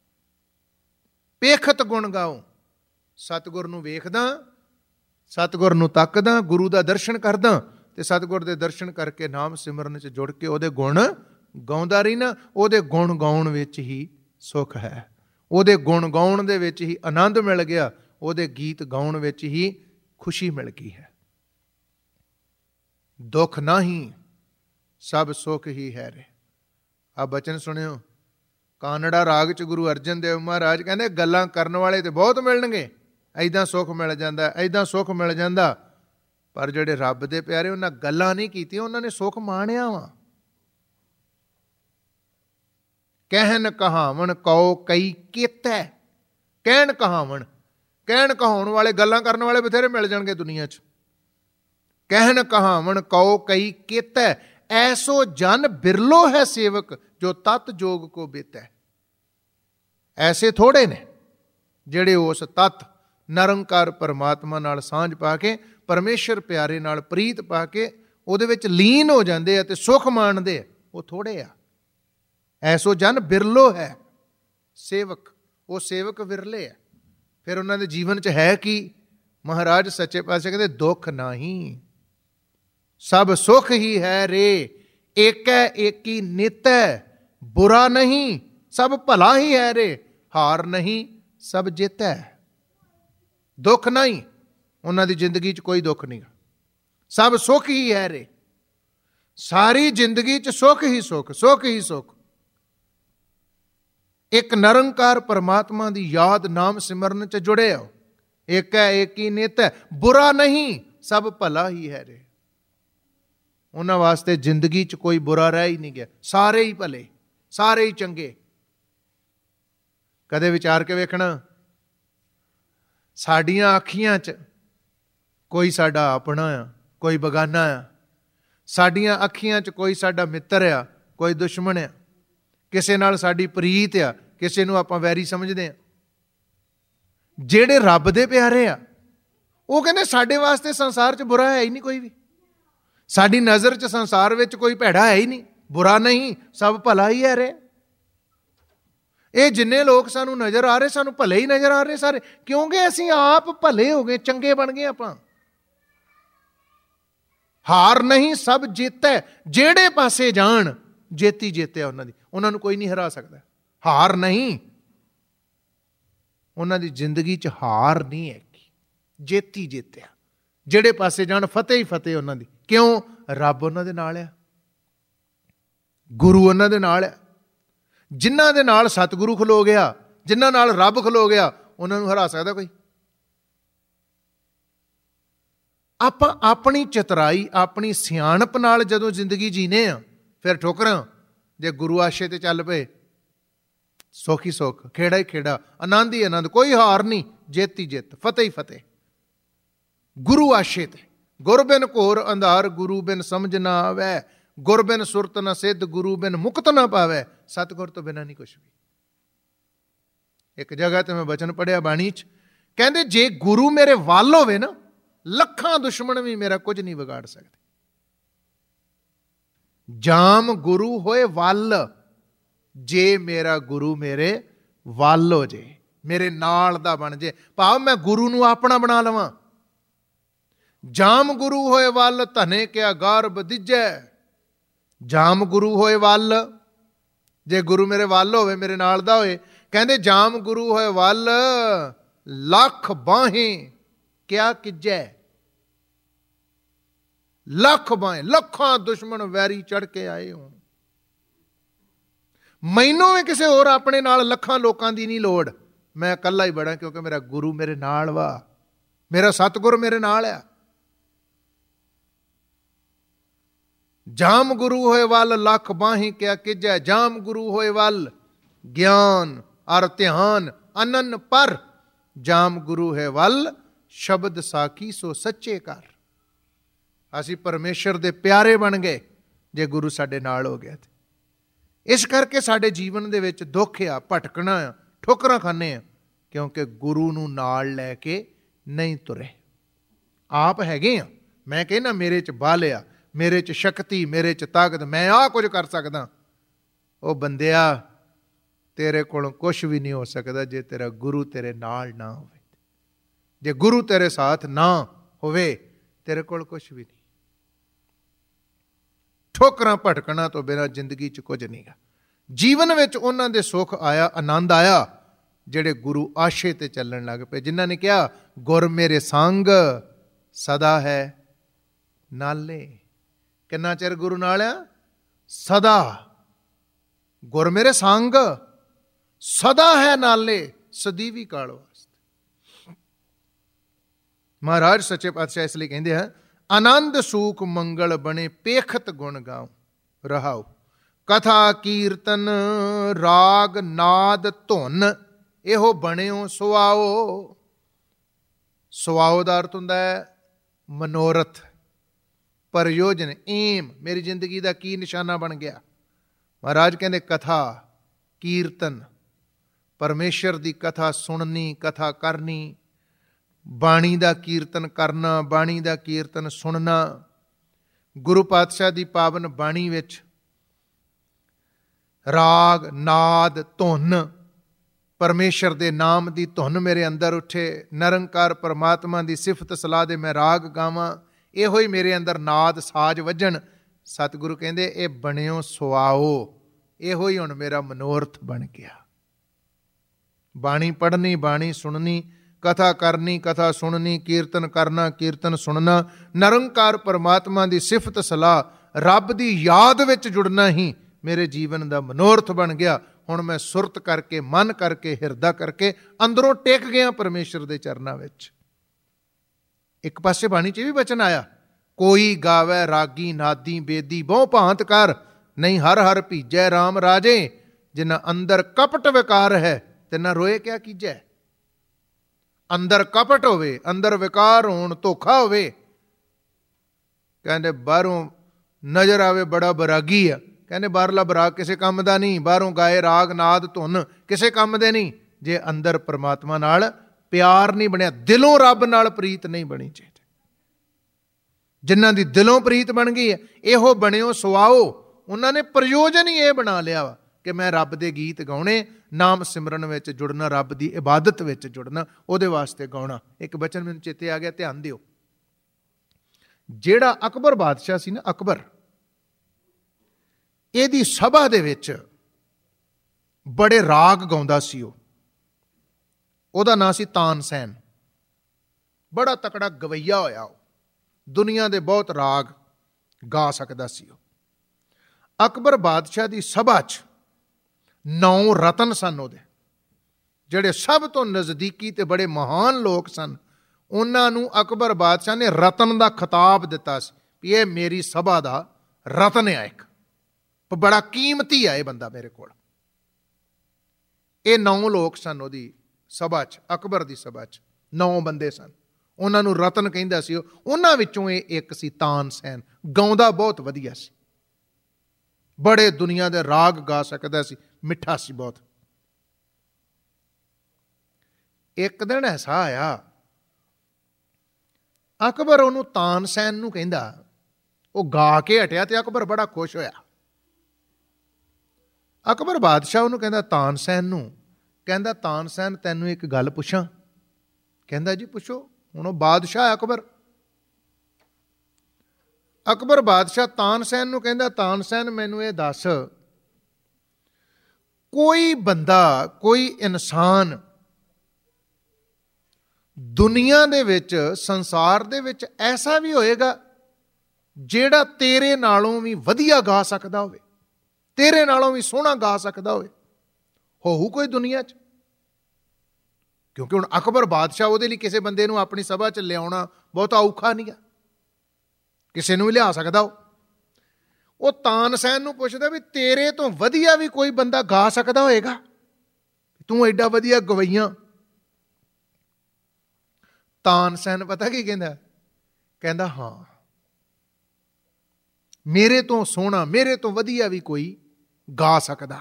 ਪੇਖਤ ਗੁਣ ਗਾਓ। ਸਤਿਗੁਰ ਨੂੰ ਵੇਖਦਾ, ਸਤਿਗੁਰ ਨੂੰ ਤੱਕਦਾ, ਗੁਰੂ ਦਾ ਦਰਸ਼ਨ ਕਰਦਾ, ਤੇ ਸਤਿਗੁਰ ਦੇ ਦਰਸ਼ਨ ਕਰਕੇ ਨਾਮ ਸਿਮਰਨ 'ਚ ਜੁੜ ਕੇ ਉਹਦੇ ਗੁਣ ਗਾਉਂਦਾ ਰਹਿਣਾ। ਉਹਦੇ ਗੁਣ ਗਾਉਣ ਵਿੱਚ ਹੀ ਸੁੱਖ ਹੈ, ਉਹਦੇ ਗੁਣ ਗਾਉਣ ਦੇ ਵਿੱਚ ਹੀ ਆਨੰਦ ਮਿਲ ਗਿਆ, ਉਹਦੇ ਗੀਤ ਗਾਉਣ ਵਿੱਚ ਹੀ ਖੁਸ਼ੀ ਮਿਲ ਗਈ ਹੈ। ਦੁੱਖ ਨਹੀਂ, ਸਭ ਸੁੱਖ ਹੀ ਹੈ ਰੇ। ਆ ਬਚਨ ਸੁਣਿਓ, ਕਾਨੜਾ ਰਾਗ 'ਚ ਗੁਰੂ ਅਰਜਨ ਦੇਵ ਮਹਾਰਾਜ ਕਹਿੰਦੇ ਗੱਲਾਂ ਕਰਨ ਵਾਲੇ ਤੇ ਬਹੁਤ ਮਿਲਣਗੇ, ਐਦਾਂ ਸੁੱਖ ਮਿਲ ਜਾਂਦਾ, ਐਦਾਂ ਸੁੱਖ ਮਿਲ ਜਾਂਦਾ, ਪਰ ਜਿਹੜੇ ਰੱਬ ਦੇ ਪਿਆਰੇ, ਉਹਨਾਂ ਗੱਲਾਂ ਨਹੀਂ ਕੀਤੀਆਂ, ਉਹਨਾਂ ਨੇ ਸੁੱਖ ਮਾਣਿਆ ਵਾ। ਕਹਿਣ ਕਹਾਵਣ ਕਉ ਕਈ ਕੀਤੈ। ਕਹਿਣ ਕਹਾਵਣ, ਕਹਿਣ ਕਹਾਉਣ ਵਾਲੇ, ਗੱਲਾਂ ਕਰਨ ਵਾਲੇ ਬਥੇਰੇ ਮਿਲ ਜਾਣਗੇ ਦੁਨੀਆ 'ਚ। ਕਹਿਣ ਕਹਾਵਣ ਕਉ ਕਈ ਕੀਤੈ, ਐਸੋ ਜਨ ਬਿਰਲੋ ਹੈ ਸੇਵਕ, ਜੋ ਤਤ ਜੋਗ ਕੋ ਬੀਤੈ। ਐਸੇ ਥੋੜੇ ਨੇ ਜਿਹੜੇ ਉਸ ਤਤ ਨਿਰੰਕਾਰ ਪਰਮਾਤਮਾ ਨਾਲ ਸਾਂਝ ਪਾ ਕੇ, ਪਰਮੇਸ਼ਰ ਪਿਆਰੇ ਨਾਲ ਪ੍ਰੀਤ ਪਾ ਕੇ ਉਹਦੇ ਵਿੱਚ ਲੀਨ ਹੋ ਜਾਂਦੇ ਆ ਤੇ ਸੁੱਖ ਮਾਣਦੇ ਆ। ਉਹ ਥੋੜੇ ਆ। ਐਸੋ ਜਨ ਬਿਰਲੋ ਹੈ ਸੇਵਕ, ਉਹ ਸੇਵਕ ਵਿਰਲੇ ਆ। ਫਿਰ ਉਹਨਾਂ ਦੇ ਜੀਵਨ 'ਚ ਹੈ ਕੀ? ਮਹਾਰਾਜ ਸੱਚੇ ਪਾਤਸ਼ਾਹ ਕਹਿੰਦੇ ਦੁੱਖ ਨਹੀਂ, ਸਭ ਸੁਖ ਹੀ ਹੈ ਰੇ। ਏਕੈ ਏਕੀ ਨਿਤੈ, ਬੁਰਾ ਨਹੀਂ ਸਭ ਭਲਾ ਹੀ ਹੈ ਰੇ। ਹਾਰ ਨਹੀਂ ਸਭ ਜਿੱਤੈ। ਦੁੱਖ ਨਹੀਂ, ਉਹਨਾਂ ਦੀ ਜ਼ਿੰਦਗੀ 'ਚ ਕੋਈ ਦੁੱਖ ਨਹੀਂ। ਸਭ ਸੁੱਖ ਹੀ ਹੈ ਰੇ। ਸਾਰੀ ਜ਼ਿੰਦਗੀ 'ਚ ਸੁੱਖ ਹੀ ਸੁੱਖ, ਸੁੱਖ ਹੀ ਸੁੱਖ। ਇੱਕ ਨਿਰੰਕਾਰ ਪਰਮਾਤਮਾ ਦੀ ਯਾਦ, ਨਾਮ ਸਿਮਰਨ 'ਚ ਜੁੜੇ ਹੋ। ਏਕੈ ਏਕੀ ਨਿਤੈ, ਬੁਰਾ ਨਹੀਂ ਸਭ ਭਲਾ ਹੀ ਹੈ ਰੇ। ਉਹਨਾਂ ਵਾਸਤੇ ਜ਼ਿੰਦਗੀ 'ਚ ਕੋਈ ਬੁਰਾ ਰਹਿ ਹੀ ਨਹੀਂ ਗਿਆ। ਸਾਰੇ ਹੀ ਭਲੇ, ਸਾਰੇ ਹੀ ਚੰਗੇ। ਕਦੇ ਵਿਚਾਰ ਕੇ ਵੇਖਣਾ, ਸਾਡੀਆਂ ਅੱਖੀਆਂ 'ਚ ਕੋਈ ਸਾਡਾ ਆਪਣਾ ਆ, ਕੋਈ ਬਗਾਨਾ ਆ। ਸਾਡੀਆਂ ਅੱਖੀਆਂ 'ਚ ਕੋਈ ਸਾਡਾ ਮਿੱਤਰ ਆ, ਕੋਈ ਦੁਸ਼ਮਣ ਆ। ਕਿਸੇ ਨਾਲ ਸਾਡੀ ਪ੍ਰੀਤ ਆ, ਕਿਸੇ ਨੂੰ ਆਪਾਂ ਵੈਰੀ ਸਮਝਦੇ ਆ। ਜਿਹੜੇ ਰੱਬ ਦੇ ਪਿਆਰੇ ਆ, ਉਹ ਕਹਿੰਦੇ ਸਾਡੇ ਵਾਸਤੇ ਸੰਸਾਰ 'ਚ ਬੁਰਾ ਹੈ ਹੀ ਨਹੀਂ ਕੋਈ ਵੀ। ਸਾਡੀ ਨਜ਼ਰ 'ਚ ਸੰਸਾਰ ਵਿੱਚ ਕੋਈ ਭੈੜਾ ਹੈ ਹੀ ਨਹੀਂ, ਬੁਰਾ ਨਹੀਂ ਸਭ ਭਲਾ ਹੀ ਹੈ ਰੇ। ਇਹ ਜਿੰਨੇ ਲੋਕ ਸਾਨੂੰ ਨਜ਼ਰ ਆ ਰਹੇ, ਸਾਨੂੰ ਭਲੇ ਹੀ ਨਜ਼ਰ ਆ ਰਹੇ ਸਾਰੇ, ਕਿਉਂਕਿ ਅਸੀਂ ਆਪ ਭਲੇ ਹੋ ਗਏ, ਚੰਗੇ ਬਣ ਗਏ ਆਪਾਂ। ਹਾਰ ਨਹੀਂ ਸਭ ਜਿੱਤੈ, ਜਿਹੜੇ ਪਾਸੇ ਜਾਣ ਜੇਤੀ ਜਿੱਤਿਆ ਉਹਨਾਂ ਦੀ, ਉਹਨਾਂ ਨੂੰ ਕੋਈ ਨਹੀਂ ਹਰਾ ਸਕਦਾ। ਹਾਰ ਨਹੀਂ, ਉਹਨਾਂ ਦੀ ਜ਼ਿੰਦਗੀ 'ਚ ਹਾਰ ਨਹੀਂ ਹੈ, ਜੇਤੀ ਜਿੱਤਿਆ। ਜਿਹੜੇ ਪਾਸੇ ਜਾਣ ਫਤਿਹ ਹੀ ਫਤਿਹ ਉਹਨਾਂ ਦੀ। ਕਿਉਂ? ਰੱਬ ਉਹਨਾਂ ਦੇ ਨਾਲ ਆ, ਗੁਰੂ ਉਹਨਾਂ ਦੇ ਨਾਲ ਆ। ਜਿਨ੍ਹਾਂ ਦੇ ਨਾਲ ਸਤਿਗੁਰੂ ਖਲੋ ਗਿਆ, ਜਿਨ੍ਹਾਂ ਨਾਲ ਰੱਬ ਖਲੋ ਗਿਆ, ਉਹਨਾਂ ਨੂੰ ਹਰਾ ਸਕਦਾ ਕੋਈ? ਆਪਾਂ ਆਪਣੀ ਚਤੁਰਾਈ, ਆਪਣੀ ਸਿਆਣਪ ਨਾਲ ਜਦੋਂ ਜ਼ਿੰਦਗੀ ਜੀਨੇ ਆ, ਫਿਰ ਠੋਕਰਾਂ। ਜੇ ਗੁਰੂ ਆਸ਼ੇ ਤੇ ਚੱਲ ਪਏ, ਸੁੱਖ ਹੀ ਸੁੱਖ, ਖੇੜਾ ਹੀ ਖੇੜਾ, ਆਨੰਦ ਹੀ ਆਨੰਦ, ਕੋਈ ਹਾਰ ਨਹੀਂ, ਜਿੱਤ ਹੀ ਜਿੱਤ, ਫਤਿਹ ਹੀ ਫਤਿਹ। ਗੁਰੂ ਆਸ਼ੇ ਤੇ। ਗੁਰ ਬਿਨ ਘੋਰ ਅੰਧਾਰ, ਗੁਰੂ ਬਿਨ ਸਮਝ ਨਾ ਆਵੈ। ਗੁਰ ਬਿਨ ਸੁਰਤ ਨਾ ਸਿੱਧ, ਗੁਰੂ ਬਿਨ ਮੁਕਤ ਨਾ ਪਾਵੈ। ਸਤਿਗੁਰ ਤੋਂ ਬਿਨਾਂ ਨਹੀਂ ਕੁਛ ਵੀ। ਇੱਕ ਜਗ੍ਹਾ ਤੇ ਮੈਂ ਬਚਨ ਪੜ੍ਹਿਆ ਬਾਣੀ 'ਚ, ਕਹਿੰਦੇ ਜੇ ਗੁਰੂ ਮੇਰੇ ਵੱਲ ਹੋਵੇ ਨਾ, ਲੱਖਾਂ ਦੁਸ਼ਮਣ ਵੀ ਮੇਰਾ ਕੁਝ ਨਹੀਂ ਵਿਗਾੜ ਸਕਦੇ। ਜਾਮ ਗੁਰੂ ਹੋਏ ਵੱਲ, ਜੇ ਮੇਰਾ ਗੁਰੂ ਮੇਰੇ ਵੱਲ ਹੋ ਜੇ, ਮੇਰੇ ਨਾਲ ਦਾ ਬਣ ਜੇ, ਭਾਵ ਮੈਂ ਗੁਰੂ ਨੂੰ ਆਪਣਾ ਬਣਾ ਲਵਾਂ। ਜਾਮ ਗੁਰੂ ਹੋਏ ਵੱਲ, ਧਨੇ ਕਿਆ ਗਾਰਬ ਦੀਜੈ। ਜਾਮ ਗੁਰੂ ਹੋਏ ਵੱਲ, ਜੇ ਗੁਰੂ ਮੇਰੇ ਵੱਲ ਹੋਵੇ, ਮੇਰੇ ਨਾਲ ਦਾ ਹੋਏ, ਕਹਿੰਦੇ ਜਾਮ ਗੁਰੂ ਹੋਏ ਵੱਲ, ਲੱਖ ਬਾਹੇ ਕਿਆ ਕਿਜੈ। ਲੱਖ ਬਾਹੇ, ਲੱਖਾਂ ਦੁਸ਼ਮਣ ਵੈਰੀ ਚੜ ਕੇ ਆਏ ਹੋਣ, ਮੈਨੂੰ ਵੀ ਕਿਸੇ ਹੋਰ ਆਪਣੇ ਨਾਲ ਲੱਖਾਂ ਲੋਕਾਂ ਦੀ ਨਹੀਂ ਲੋੜ। ਮੈਂ ਇਕੱਲਾ ਹੀ ਬੜਾ, ਕਿਉਂਕਿ ਮੇਰਾ ਗੁਰੂ ਮੇਰੇ ਨਾਲ ਵਾ, ਮੇਰਾ ਸਤਿਗੁਰ ਮੇਰੇ ਨਾਲ ਆ। ਜਾਮ ਗੁਰੂ ਹੋਏ ਵੱਲ, ਲੱਖ ਬਾਹੀ ਕਿਆ ਕਿਜੈ। ਜਾਮ ਗੁਰੂ ਹੋਏ ਵੱਲ, ਗਿਆਨ ਅਰ ਧਿਆਨ ਅਨੰਨ ਪਰ। ਜਾਮ ਗੁਰੂ ਹੈ ਵੱਲ, ਸ਼ਬਦ ਸਾਖੀ ਸੋ ਸੱਚੇ ਕਰ। ਅਸੀਂ ਪਰਮੇਸ਼ਰ ਦੇ ਪਿਆਰੇ ਬਣ ਗਏ ਜੇ ਗੁਰੂ ਸਾਡੇ ਨਾਲ ਹੋ ਗਿਆ। ਇਸ ਕਰਕੇ ਸਾਡੇ ਜੀਵਨ ਦੇ ਵਿੱਚ ਦੁੱਖ ਆ, ਭਟਕਣਾ ਆ, ਠੋਕਰਾਂ ਖਾਂਦੇ ਆ, ਕਿਉਂਕਿ ਗੁਰੂ ਨੂੰ ਨਾਲ ਲੈ ਕੇ ਨਹੀਂ ਤੁਰੇ। ਆਪ ਹੈਗੇ ਆ, ਮੈਂ ਕਹਿੰਦਾ ਮੇਰੇ 'ਚ ਬਲ ਆ, ਮੇਰੇ 'ਚ ਸ਼ਕਤੀ, ਮੇਰੇ 'ਚ ਤਾਕਤ, ਮੈਂ ਆਹ ਕੁਝ ਕਰ ਸਕਦਾ। ਉਹ ਬੰਦਿਆ, ਤੇਰੇ ਕੋਲੋਂ ਕੁਛ ਵੀ ਨਹੀਂ ਹੋ ਸਕਦਾ ਜੇ ਤੇਰਾ ਗੁਰੂ ਤੇਰੇ ਨਾਲ ਨਾ ਹੋਵੇ। ਜੇ ਗੁਰੂ ਤੇਰੇ ਸਾਥ ਨਾ ਹੋਵੇ, ਤੇਰੇ ਕੋਲ ਕੁਛ ਵੀ ਨਹੀਂ। ਠੋਕਰਾਂ ਭਟਕਣਾ ਤੋਂ ਬਿਨਾਂ ਜ਼ਿੰਦਗੀ 'ਚ ਕੁਝ ਨਹੀਂ ਗਾ। ਜੀਵਨ ਵਿੱਚ ਉਹਨਾਂ ਦੇ ਸੁੱਖ ਆਇਆ, ਆਨੰਦ ਆਇਆ, ਜਿਹੜੇ ਗੁਰੂ ਆਸ਼ੇ ਤੇ ਚੱਲਣ ਲੱਗ ਪਏ, ਜਿਨ੍ਹਾਂ ਨੇ ਕਿਹਾ ਗੁਰ ਮੇਰੇ ਸੰਗ ਸਦਾ ਹੈ ਨਾਲੇ। ਕਿੰਨਾ ਚਿਰ ਗੁਰੂ ਨਾਲ ਆ? ਸਦਾ। ਗੁਰ ਮੇਰੇ ਸੰਗ ਸਦਾ ਹੈ ਨਾਲੇ, ਸਦੀਵੀ ਕਾਲ ਵਾਸਤੇ। ਮਹਾਰਾਜ ਸੱਚੇ ਪਾਤਸ਼ਾਹ ਇਸ ਲਈ ਕਹਿੰਦੇ ਆ, ਆਨੰਦ ਸੂਖ ਮੰਗਲ ਬਣੇ ਪੇਖਤ ਗੁਣ ਗਾਉ ਰਹਾਉ। ਕਥਾ ਕੀਰਤਨ ਰਾਗ ਨਾਦ ਧੁਨ ਇਹੋ ਬਣਿਓ ਸੁਆਓ। ਸੁਆਓ ਦਾ ਅਰਥ ਹੁੰਦਾ ਹੈ ਮਨੋਰਥ, ਪ੍ਰਯੋਜਨ, ਏਮ। ਮੇਰੀ ਜ਼ਿੰਦਗੀ ਦਾ ਕੀ ਨਿਸ਼ਾਨਾ ਬਣ ਗਿਆ? ਮਹਾਰਾਜ ਕਹਿੰਦੇ ਕਥਾ ਕੀਰਤਨ, ਪਰਮੇਸ਼ਰ ਦੀ ਕਥਾ ਸੁਣਨੀ, ਕਥਾ ਕਰਨੀ, ਬਾਣੀ ਦਾ ਕੀਰਤਨ ਕਰਨਾ, ਬਾਣੀ ਦਾ ਕੀਰਤਨ ਸੁਣਨਾ, ਗੁਰੂ ਪਾਤਸ਼ਾਹ ਦੀ ਪਾਵਨ ਬਾਣੀ ਵਿੱਚ ਰਾਗ ਨਾਦ ਧੁਨ, ਪਰਮੇਸ਼ਰ ਦੇ ਨਾਮ ਦੀ ਧੁਨ ਮੇਰੇ ਅੰਦਰ ਉੱਠੇ, ਨਿਰੰਕਾਰ ਪਰਮਾਤਮਾ ਦੀ ਸਿਫਤ ਸਲਾਹ ਦੇ ਮੈਂ ਰਾਗ ਗਾਵਾਂ, ਇਹੋ ਹੀ ਮੇਰੇ ਅੰਦਰ ਨਾਦ ਸਾਜ ਵੱਜਣ। ਸਤਿਗੁਰੂ ਕਹਿੰਦੇ ਇਹ ਬਣਿਓ ਸੁਆਓ, ਇਹੋ ਹੀ ਹੁਣ ਮੇਰਾ ਮਨੋਰਥ ਬਣ ਗਿਆ। ਬਾਣੀ ਪੜ੍ਹਨੀ, ਬਾਣੀ ਸੁਣਨੀ, ਕਥਾ ਕਰਨੀ, ਕਥਾ ਸੁਣਨੀ, ਕੀਰਤਨ ਕਰਨਾ, ਕੀਰਤਨ ਸੁਣਨਾ, ਨਿਰੰਕਾਰ ਪਰਮਾਤਮਾ ਦੀ ਸਿਫਤ ਸਲਾਹ, ਰੱਬ ਦੀ ਯਾਦ ਵਿੱਚ ਜੁੜਨਾ ਹੀ ਮੇਰੇ ਜੀਵਨ ਦਾ ਮਨੋਰਥ ਬਣ ਗਿਆ। ਹੁਣ ਮੈਂ ਸੁਰਤ ਕਰਕੇ, ਮਨ ਕਰਕੇ, ਹਿਰਦਾ ਕਰਕੇ ਅੰਦਰੋਂ ਟਿਕ ਗਿਆ ਪਰਮੇਸ਼ਰ ਦੇ ਚਰਨਾਂ ਵਿੱਚ। ਇੱਕ ਪਾਸੇ ਬਾਣੀ 'ਚ ਵੀ ਬਚਨ ਆਇਆ, ਕੋਈ ਗਾਵੈ ਰਾਗੀ ਨਾਦੀ ਬੇਦੀ ਬਹੁ ਭਾਂਤ ਕਰ, ਨਹੀਂ ਹਰ ਹਰ ਭੀਜੈ ਰਾਮ ਰਾਜੇ। ਜਿਨ੍ਹਾਂ ਅੰਦਰ ਕਪਟ ਵਿਕਾਰ ਹੈ ਤਿਨਾਂ ਰੋਏ ਕਿਆ ਕੀਜੈ। ਅੰਦਰ ਕਪਟ ਹੋਵੇ, ਅੰਦਰ ਵਿਕਾਰ ਹੋਣ, ਧੋਖਾ ਹੋਵੇ, ਕਹਿੰਦੇ ਬਾਹਰੋਂ ਨਜ਼ਰ ਆਵੇ ਬੜਾ ਬਰਾਗੀ ਆ, ਕਹਿੰਦੇ ਬਾਹਰਲਾ ਬਰਾਗ ਕਿਸੇ ਕੰਮ ਦਾ ਨਹੀਂ, ਬਾਹਰੋਂ ਗਾਏ ਰਾਗ ਨਾਦ ਧੁਨ ਕਿਸੇ ਕੰਮ ਦੇ ਨਹੀਂ, ਜੇ ਅੰਦਰ ਪਰਮਾਤਮਾ ਨਾਲ ਪਿਆਰ ਨਹੀਂ ਬਣਿਆ, ਦਿਲੋਂ ਰੱਬ ਨਾਲ ਪ੍ਰੀਤ ਨਹੀਂ ਬਣੀ ਚਾਹੀਦੀ। ਜਿਨ੍ਹਾਂ ਦੀ ਦਿਲੋਂ ਪ੍ਰੀਤ ਬਣ ਗਈ ਹੈ, ਇਹੋ ਬਣਿਓ ਸੁਆਓ। ਉਹਨਾਂ ਨੇ ਪ੍ਰਯੋਜਨ ਹੀ ਇਹ ਬਣਾ ਲਿਆ ਵਾ ਕਿ ਮੈਂ ਰੱਬ ਦੇ ਗੀਤ ਗਾਉਣੇ, ਨਾਮ ਸਿਮਰਨ ਵਿੱਚ ਜੁੜਨਾ, ਰੱਬ ਦੀ ਇਬਾਦਤ ਵਿੱਚ ਜੁੜਨਾ, ਉਹਦੇ ਵਾਸਤੇ ਗਾਉਣਾ। ਇੱਕ ਬਚਨ ਮੈਨੂੰ ਚੇਤੇ ਆ ਗਿਆ, ਧਿਆਨ ਦਿਓ। ਜਿਹੜਾ ਅਕਬਰ ਬਾਦਸ਼ਾਹ ਸੀ ਨਾ, ਅਕਬਰ, ਇਹਦੀ ਸਭਾ ਦੇ ਵਿੱਚ ਬੜੇ ਰਾਗ ਗਾਉਂਦਾ ਸੀ ਉਹ। ਉਹਦਾ ਨਾਂ ਸੀ ਤਾਨਸੈਨ। ਬੜਾ ਤਕੜਾ ਗਵਈਆ ਹੋਇਆ ਉਹ, ਦੁਨੀਆ ਦੇ ਬਹੁਤ ਰਾਗ ਗਾ ਸਕਦਾ ਸੀ ਉਹ। ਅਕਬਰ ਬਾਦਸ਼ਾਹ ਦੀ ਸਭਾ 'ਚ ਨੌ ਰਤਨ ਸਨ ਉਹਦੇ, ਜਿਹੜੇ ਸਭ ਤੋਂ ਨਜ਼ਦੀਕੀ ਤੇ ਬੜੇ ਮਹਾਨ ਲੋਕ ਸਨ। ਉਹਨਾਂ ਨੂੰ ਅਕਬਰ ਬਾਦਸ਼ਾਹ ਨੇ ਰਤਨ ਦਾ ਖਿਤਾਬ ਦਿੱਤਾ ਸੀ ਵੀ ਇਹ ਮੇਰੀ ਸਭਾ ਦਾ ਰਤਨ ਹੈ, ਇੱਕ ਬੜਾ ਕੀਮਤੀ ਹੈ ਇਹ ਬੰਦਾ ਮੇਰੇ ਕੋਲ। ਇਹ ਨੌ ਲੋਕ ਸਨ ਉਹਦੀ ਸਭਾ 'ਚ, ਅਕਬਰ ਦੀ ਸਭਾ 'ਚ ਨੌ ਬੰਦੇ ਸਨ। ਉਹਨਾਂ ਨੂੰ ਰਤਨ ਕਹਿੰਦਾ ਸੀ ਉਹ। ਉਹਨਾਂ ਵਿੱਚੋਂ ਇਹ ਇੱਕ ਸੀ ਤਾਨਸੈਨ। ਗਾਉਂਦਾ ਬਹੁਤ ਵਧੀਆ ਸੀ, ਬੜੇ ਦੁਨੀਆ ਦੇ ਰਾਗ ਗਾ ਸਕਦਾ ਸੀ, ਮਿੱਠਾ ਸੀ ਬਹੁਤ। ਇੱਕ ਦਿਨ ਐਸਾ ਆਇਆ, ਅਕਬਰ ਉਹਨੂੰ ਤਾਨਸੈਨ ਨੂੰ ਕਹਿੰਦਾ, ਉਹ ਗਾ ਕੇ ਹਟਿਆ ਤੇ ਅਕਬਰ ਬੜਾ ਖੁਸ਼ ਹੋਇਆ। ਅਕਬਰ ਬਾਦਸ਼ਾਹ ਉਹਨੂੰ ਕਹਿੰਦਾ, ਤਾਨਸੈਨ ਨੂੰ ਕਹਿੰਦਾ, ਤਾਨਸੈਨ ਤੈਨੂੰ ਇੱਕ ਗੱਲ ਪੁੱਛਾਂ? ਕਹਿੰਦਾ ਜੀ ਪੁੱਛੋ। ਹੁਣ ਉਹ ਬਾਦਸ਼ਾਹ ਅਕਬਰ। ਅਕਬਰ ਬਾਦਸ਼ਾਹ ਤਾਨਸੈਨ ਨੂੰ ਕਹਿੰਦਾ, ਤਾਨਸੈਨ ਮੈਨੂੰ ਇਹ ਦੱਸ, ਕੋਈ ਬੰਦਾ, ਕੋਈ ਇਨਸਾਨ ਦੁਨੀਆ ਦੇ ਵਿੱਚ, ਸੰਸਾਰ ਦੇ ਵਿੱਚ ਐਸਾ ਵੀ ਹੋਏਗਾ ਜਿਹੜਾ ਤੇਰੇ ਨਾਲੋਂ ਵੀ ਵਧੀਆ ਗਾ ਸਕਦਾ ਹੋਵੇ, ਤੇਰੇ ਨਾਲੋਂ ਵੀ ਸੋਹਣਾ ਗਾ ਸਕਦਾ ਹੋਵੇ? ਹੋਊ ਕੋਈ ਦੁਨੀਆ 'ਚ? ਕਿਉਂਕਿ ਹੁਣ ਅਕਬਰ ਬਾਦਸ਼ਾਹ, ਉਹਦੇ ਲਈ ਕਿਸੇ ਬੰਦੇ ਨੂੰ ਆਪਣੀ ਸਭਾ 'ਚ ਲਿਆਉਣਾ ਬਹੁਤਾ ਔਖਾ ਨਹੀਂ ਆ, ਕਿਸੇ ਨੂੰ ਵੀ ਲਿਆ ਸਕਦਾ ਉਹ। ਉਹ ਤਾਨਸੈਨ ਨੂੰ ਪੁੱਛਦਾ ਵੀ ਤੇਰੇ ਤੋਂ ਵਧੀਆ ਵੀ ਕੋਈ ਬੰਦਾ ਗਾ ਸਕਦਾ ਹੋਏਗਾ? ਤੂੰ ਐਡਾ ਵਧੀਆ ਗਵਈਆ। ਤਾਨਸੈਨ ਪਤਾ ਕੀ ਕਹਿੰਦਾ? ਕਹਿੰਦਾ ਹਾਂ, ਮੇਰੇ ਤੋਂ ਸੋਹਣਾ, ਮੇਰੇ ਤੋਂ ਵਧੀਆ ਵੀ ਕੋਈ ਗਾ ਸਕਦਾ।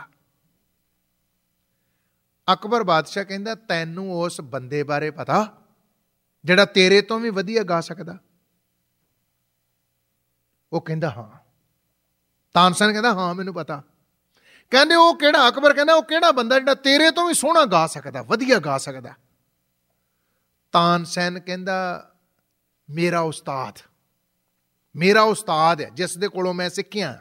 ਅਕਬਰ ਬਾਦਸ਼ਾਹ ਕਹਿੰਦਾ, ਤੈਨੂੰ ਉਸ ਬੰਦੇ ਬਾਰੇ ਪਤਾ ਜਿਹੜਾ ਤੇਰੇ ਤੋਂ ਵੀ ਵਧੀਆ ਗਾ ਸਕਦਾ? ਉਹ ਕਹਿੰਦਾ ਹਾਂ। ਤਾਨਸੈਨ ਕਹਿੰਦਾ ਹਾਂ ਮੈਨੂੰ ਪਤਾ। ਕਹਿੰਦੇ ਉਹ ਕਿਹੜਾ? ਅਕਬਰ ਕਹਿੰਦਾ ਉਹ ਕਿਹੜਾ ਬੰਦਾ ਜਿਹੜਾ ਤੇਰੇ ਤੋਂ ਵੀ ਸੋਹਣਾ ਗਾ ਸਕਦਾ, ਵਧੀਆ ਗਾ ਸਕਦਾ? ਤਾਨਸੈਨ ਕਹਿੰਦਾ ਮੇਰਾ ਉਸਤਾਦ, ਮੇਰਾ ਉਸਤਾਦ ਹੈ ਜਿਸ ਦੇ ਕੋਲੋਂ ਮੈਂ ਸਿੱਖਿਆ।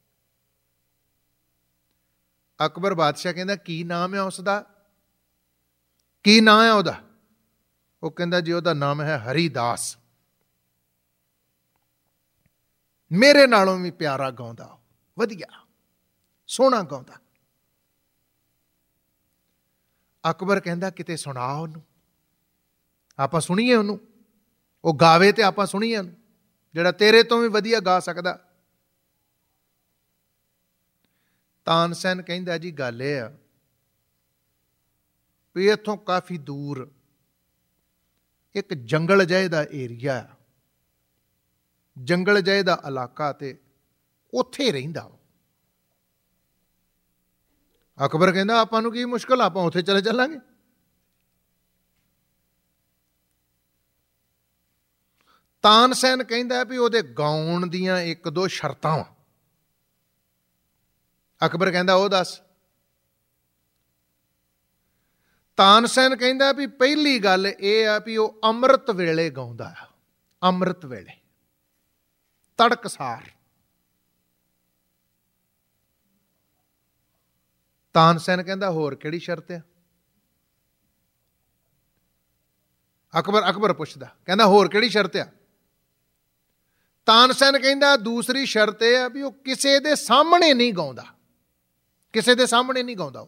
ਅਕਬਰ ਬਾਦਸ਼ਾਹ ਕਹਿੰਦਾ ਕੀ ਨਾਮ ਹੈ ਉਸਦਾ? ਕੀ ਨਾਂ ਹੈ ਉਹਦਾ? ਉਹ ਕਹਿੰਦਾ ਜੀ ਉਹਦਾ ਨਾਮ ਹੈ ਹਰੀਦਾਸ। ਮੇਰੇ ਨਾਲੋਂ ਵੀ ਪਿਆਰਾ ਗਾਉਂਦਾ, ਵਧੀਆ ਸੋਹਣਾ ਗਾਉਂਦਾ। ਅਕਬਰ ਕਹਿੰਦਾ ਕਿਤੇ ਸੁਣਾ ਉਹਨੂੰ, ਆਪਾਂ ਸੁਣੀਏ ਉਹਨੂੰ, ਉਹ ਗਾਵੇ ਤੇ ਆਪਾਂ ਸੁਣੀਏ ਉਹਨੂੰ। ਜਿਹੜਾ ਤੇਰੇ ਤੋਂ ਵੀ ਵਧੀਆ ਗਾ ਸਕਦਾ। ਤਾਨਸੈਨ ਕਹਿੰਦਾ ਜੀ ਗੱਲ ਇਹ ਆ ਵੀ ਇੱਥੋਂ ਕਾਫੀ ਦੂਰ ਇੱਕ ਜੰਗਲ ਜਿਹੇ ਦਾ ਏਰੀਆ ਆ, ਜੰਗਲ ਜਿਹੇ ਦਾ ਇਲਾਕਾ, ਤੇ ਉੱਥੇ ਰਹਿੰਦਾ। ਅਕਬਰ ਕਹਿੰਦਾ ਆਪਾਂ ਨੂੰ ਕੀ ਮੁਸ਼ਕਲ, ਆਪਾਂ ਉੱਥੇ ਚਲੇ ਚੱਲਾਂਗੇ। ਤਾਨਸੈਨ ਕਹਿੰਦਾ ਵੀ ਉਹਦੇ ਗਾਉਣ ਦੀਆਂ ਇੱਕ ਦੋ ਸ਼ਰਤਾਂ ਵਾ। ਅਕਬਰ ਕਹਿੰਦਾ ਉਹ ਦੱਸ। ਤਾਨਸੈਨ ਕਹਿੰਦਾ ਵੀ ਪਹਿਲੀ ਗੱਲ ਇਹ ਆ ਵੀ ਉਹ ਅੰਮ੍ਰਿਤ ਵੇਲੇ ਗਾਉਂਦਾ ਆ, ਅੰਮ੍ਰਿਤ ਵੇਲੇ ਤੜਕਸਾਰ। ਤਾਨਸੈਨ ਕਹਿੰਦਾ ਹੋਰ ਕਿਹੜੀ ਸ਼ਰਤ ਆ? ਅਕਬਰ ਅਕਬਰ ਪੁੱਛਦਾ, ਕਹਿੰਦਾ ਹੋਰ ਕਿਹੜੀ ਸ਼ਰਤ ਆ? ਤਾਨਸੈਨ ਕਹਿੰਦਾ ਦੂਸਰੀ ਸ਼ਰਤ ਇਹ ਆ ਵੀ ਉਹ ਕਿਸੇ ਦੇ ਸਾਹਮਣੇ ਨਹੀਂ ਗਾਉਂਦਾ, ਕਿਸੇ ਦੇ ਸਾਹਮਣੇ ਨਹੀਂ ਗਾਉਂਦਾ। ਉਹ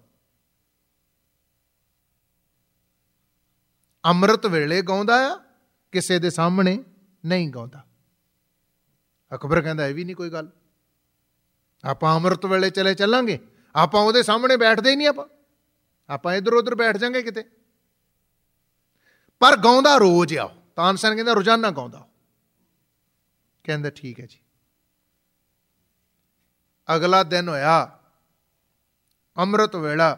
ਅੰਮ੍ਰਿਤ ਵੇਲੇ ਗਾਉਂਦਾ ਆ, ਕਿਸੇ ਦੇ ਸਾਹਮਣੇ ਨਹੀਂ ਗਾਉਂਦਾ। ਅਕਬਰ ਕਹਿੰਦਾ ਇਹ ਵੀ ਨਹੀਂ ਕੋਈ ਗੱਲ, ਆਪਾਂ ਅੰਮ੍ਰਿਤ ਵੇਲੇ ਚਲੇ ਚੱਲਾਂਗੇ, ਆਪਾਂ ਉਹਦੇ ਸਾਹਮਣੇ ਬੈਠਦੇ ਹੀ ਨਹੀਂ, ਆਪਾਂ ਆਪਾਂ ਇੱਧਰ ਉੱਧਰ ਬੈਠ ਜਾਂਗੇ ਕਿਤੇ, ਪਰ ਗਾਉਂਦਾ ਰੋਜ਼ ਆ। ਤਾਨਸੈਨ ਕਹਿੰਦਾ ਰੋਜ਼ਾਨਾ ਗਾਉਂਦਾ। ਕਹਿੰਦਾ ਠੀਕ ਹੈ ਜੀ। ਅਗਲਾ ਦਿਨ ਹੋਇਆ, ਅੰਮ੍ਰਿਤ ਵੇਲਾ,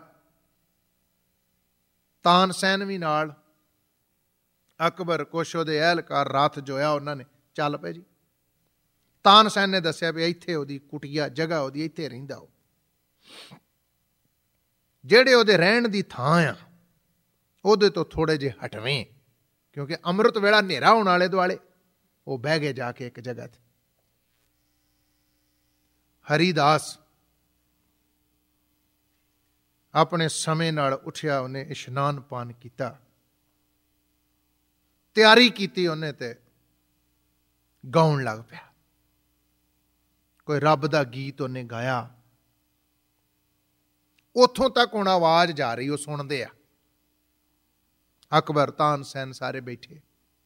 ਤਾਨਸੈਨ ਵੀ ਨਾਲ, ਅਕਬਰ ਕੁਛ ਉਹਦੇ ਅਹਿਲਕਾਰ ਰਾਤ ਜੋਇਆ, ਉਹਨਾਂ ਨੇ ਚੱਲ ਪਏ ਜੀ। ਤਾਨਸੈਨ ਨੇ ਦੱਸਿਆ ਵੀ ਇੱਥੇ ਉਹਦੀ ਕੁਟੀਆ ਜਗ੍ਹਾ, ਉਹਦੀ ਇੱਥੇ ਰਹਿੰਦਾ। ਉਹ ਜਿਹੜੇ ਉਹਦੇ ਰਹਿਣ ਦੀ ਥਾਂ ਆ ਉਹਦੇ ਤੋਂ ਥੋੜੇ ਜਿਹੇ ਹਟਵੇਂ, ਕਿਉਂਕਿ ਅੰਮ੍ਰਿਤ ਵੇਲਾ ਹਨੇਰਾ ਹੋਣ ਆਲੇ ਦੁਆਲੇ। ਉਹ ਬਹਿ ਗਏ ਜਾ ਕੇ ਇੱਕ ਜਗ੍ਹਾ ਤੇ। ਹਰੀਦਾਸ ਆਪਣੇ ਸਮੇਂ ਨਾਲ ਉੱਠਿਆ, ਉਹਨੇ ਇਸ਼ਨਾਨ ਪਾਨ ਕੀਤਾ, ਤਿਆਰੀ ਕੀਤੀ ਉਹਨੇ, ਤੇ ਗਾਉਣ ਲੱਗ ਪਿਆ। ਕੋਈ ਰੱਬ ਦਾ ਗੀਤ ਉਹਨੇ ਗਾਇਆ। ਉੱਥੋਂ ਤੱਕ ਹੁਣ ਆਵਾਜ਼ ਜਾ ਰਹੀ, ਉਹ ਸੁਣਦੇ ਆ। ਅਕਬਰ, ਤਾਨਸੈਨ ਸਾਰੇ ਬੈਠੇ।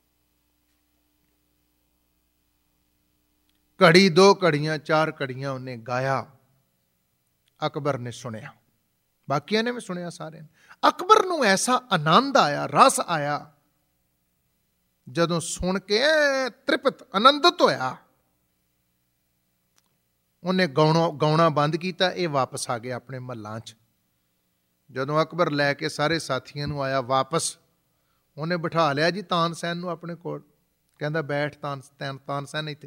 ਘੜੀ, ਦੋ ਘੜੀਆਂ, ਚਾਰ ਘੜੀਆਂ ਉਹਨੇ ਗਾਇਆ। ਅਕਬਰ ਨੇ ਸੁਣਿਆ, ਬਾਕੀਆਂ ਨੇ ਵੀ ਸੁਣਿਆ, ਸਾਰਿਆਂ ਨੇ। ਅਕਬਰ ਨੂੰ ਐਸਾ ਆਨੰਦ ਆਇਆ, ਰਸ ਆਇਆ, ਜਦੋਂ ਸੁਣ ਕੇ ਤ੍ਰਿਪਤ, ਆਨੰਦਿਤ ਹੋਇਆ। ਉਹਨੇ ਗਾਉਣਾ ਗਾਉਣਾ ਬੰਦ ਕੀਤਾ। ਇਹ ਵਾਪਸ ਆ ਗਿਆ ਆਪਣੇ ਮਹੱਲਾਂ 'ਚ। ਜਦੋਂ ਅਕਬਰ ਲੈ ਕੇ ਸਾਰੇ ਸਾਥੀਆਂ ਨੂੰ ਆਇਆ ਵਾਪਸ, ਉਹਨੇ ਬਿਠਾ ਲਿਆ ਜੀ ਤਾਨਸੈਨ ਨੂੰ ਆਪਣੇ ਕੋਲ। ਕਹਿੰਦਾ ਬੈਠ ਤਾਨਸੈਨ, ਤਾਨਸੈਨ ਇੱਥੇ।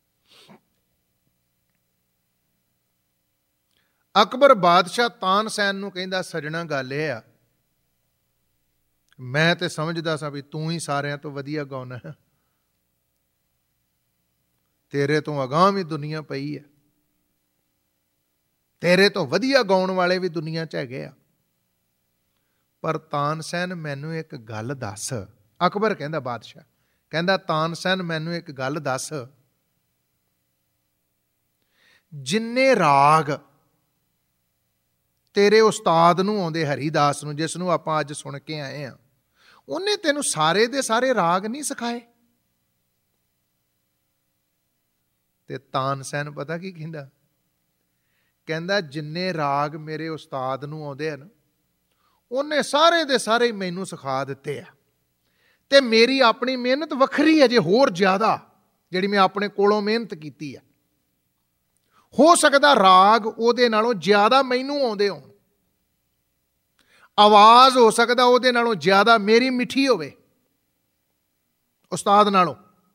ਅਕਬਰ ਬਾਦਸ਼ਾਹ ਤਾਨਸੈਨ ਨੂੰ ਕਹਿੰਦਾ ਸਜਣਾ ਗੱਲ ਇਹ ਆ, ਮੈਂ ਤੇ ਸਮਝਦਾ ਸਾਂ ਵੀ ਤੂੰ ਹੀ ਸਾਰਿਆਂ ਤੋਂ ਵਧੀਆ ਗਾਉਣਾ ਹੈ, ਤੇਰੇ ਤੋਂ ਅਗਾਂਹ ਵੀ ਦੁਨੀਆ ਪਈ ਹੈ, ਤੇਰੇ ਤੋਂ ਵਧੀਆ ਗਾਉਣ ਵਾਲੇ ਵੀ ਦੁਨੀਆ 'ਚ ਹੈਗੇ ਆ। ਪਰ ਤਾਨਸੈਨ ਮੈਨੂੰ ਇੱਕ ਗੱਲ ਦੱਸ। ਅਕਬਰ ਕਹਿੰਦਾ ਬਾਦਸ਼ਾਹ, ਕਹਿੰਦਾ ਤਾਨਸੈਨ ਮੈਨੂੰ ਇੱਕ ਗੱਲ ਦੱਸ, ਜਿੰਨੇ ਰਾਗ ਤੇਰੇ ਉਸਤਾਦ ਨੂੰ ਆਉਂਦੇ, ਹਰੀਦਾਸ ਨੂੰ, ਜਿਸ ਨੂੰ ਆਪਾਂ ਅੱਜ ਸੁਣ ਕੇ ਆਏ ਆ, ਉਹਨੇ ਤੈਨੂੰ ਸਾਰੇ ਦੇ ਸਾਰੇ ਰਾਗ ਨਹੀਂ ਸਿਖਾਏ? ਤੇ ਤਾਨਸੈਨ ਪਤਾ ਕੀ ਕਹਿੰਦਾ? ਕਹਿੰਦਾ ਜਿੰਨੇ ਰਾਗ ਮੇਰੇ ਉਸਤਾਦ ਨੂੰ ਆਉਂਦੇ ਹਨ, ਉਹਨੇ ਸਾਰੇ ਦੇ ਸਾਰੇ ਮੈਨੂੰ ਸਿਖਾ ਦਿੱਤੇ ਆ, ਤੇ ਮੇਰੀ ਆਪਣੀ ਮਿਹਨਤ ਵੱਖਰੀ ਹੈ ਜੇ ਹੋਰ ਜ਼ਿਆਦਾ, ਜਿਹੜੀ ਮੈਂ ਆਪਣੇ ਕੋਲੋਂ ਮਿਹਨਤ ਕੀਤੀ ਆ। ਹੋ ਸਕਦਾ ਰਾਗ ਉਹਦੇ ਨਾਲੋਂ ਜ਼ਿਆਦਾ ਮੈਨੂੰ ਆਉਂਦੇ ਹੋਣ, ਆਵਾਜ਼ ਹੋ ਸਕਦਾ ਉਹਦੇ ਨਾਲੋਂ ਜ਼ਿਆਦਾ ਮੇਰੀ ਮਿੱਠੀ ਹੋਵੇ ਉਸਤਾਦ ਨਾਲੋਂ।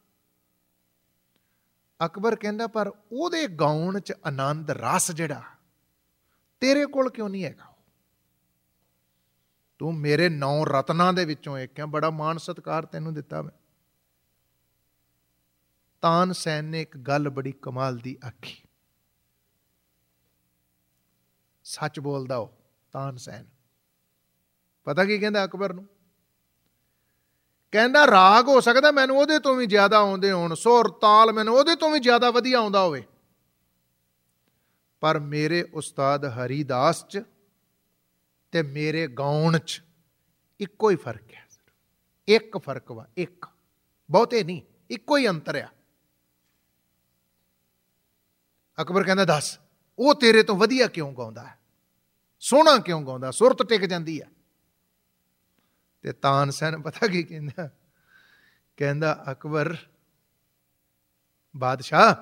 ਅਕਬਰ ਕਹਿੰਦਾ ਪਰ ਉਹਦੇ ਗਾਉਣ 'ਚ ਆਨੰਦ, ਰਸ ਜਿਹੜਾ ਤੇਰੇ ਕੋਲ ਕਿਉਂ ਨਹੀਂ ਹੈਗਾ? ਤੂੰ ਮੇਰੇ ਨੌ ਰਤਨਾਂ ਦੇ ਵਿੱਚੋਂ ਇੱਕ ਹੈ, ਬੜਾ ਮਾਣ ਸਤਿਕਾਰ ਤੈਨੂੰ ਦਿੱਤਾ ਮੈਂ। ਤਾਨਸੈਨ ਨੇ ਇੱਕ ਗੱਲ ਬੜੀ ਕਮਾਲ ਦੀ ਆਖੀ। ਸੱਚ ਬੋਲਦਾ ਉਹ ਤਾਨਸੈਨ। ਪਤਾ ਕੀ ਕਹਿੰਦਾ ਅਕਬਰ ਨੂੰ? ਕਹਿੰਦਾ ਰਾਗ ਹੋ ਸਕਦਾ ਮੈਨੂੰ ਉਹਦੇ ਤੋਂ ਵੀ ਜ਼ਿਆਦਾ ਆਉਂਦੇ ਹੋਣ, ਸੁਰ ਤਾਲ ਮੈਨੂੰ ਉਹਦੇ ਤੋਂ ਵੀ ਜ਼ਿਆਦਾ ਵਧੀਆ ਆਉਂਦਾ ਹੋਵੇ, ਪਰ ਮੇਰੇ ਉਸਤਾਦ ਹਰੀਦਾਸ 'ਚ ਤੇ ਮੇਰੇ ਗਾਉਣ 'ਚ ਇੱਕੋ ਹੀ ਫਰਕ ਹੈ। ਇੱਕ ਫਰਕ ਵਾ, ਇੱਕ, ਬਹੁਤੇ ਨਹੀਂ, ਇੱਕੋ ਹੀ ਅੰਤਰ ਆ। ਅਕਬਰ ਕਹਿੰਦਾ ਦੱਸ, ਉਹ ਤੇਰੇ ਤੋਂ ਵਧੀਆ ਕਿਉਂ ਗਾਉਂਦਾ ਹੈ, ਸੋਹਣਾ ਕਿਉਂ ਗਾਉਂਦਾ, ਸੁਰਤ ਟਿਕ ਜਾਂਦੀ ਹੈ। ਤੇ ਤਾਨਸੈਨ ਪਤਾ ਕੀ ਕਹਿੰਦਾ, ਕਹਿੰਦਾ ਅਕਬਰ ਬਾਦਸ਼ਾਹ,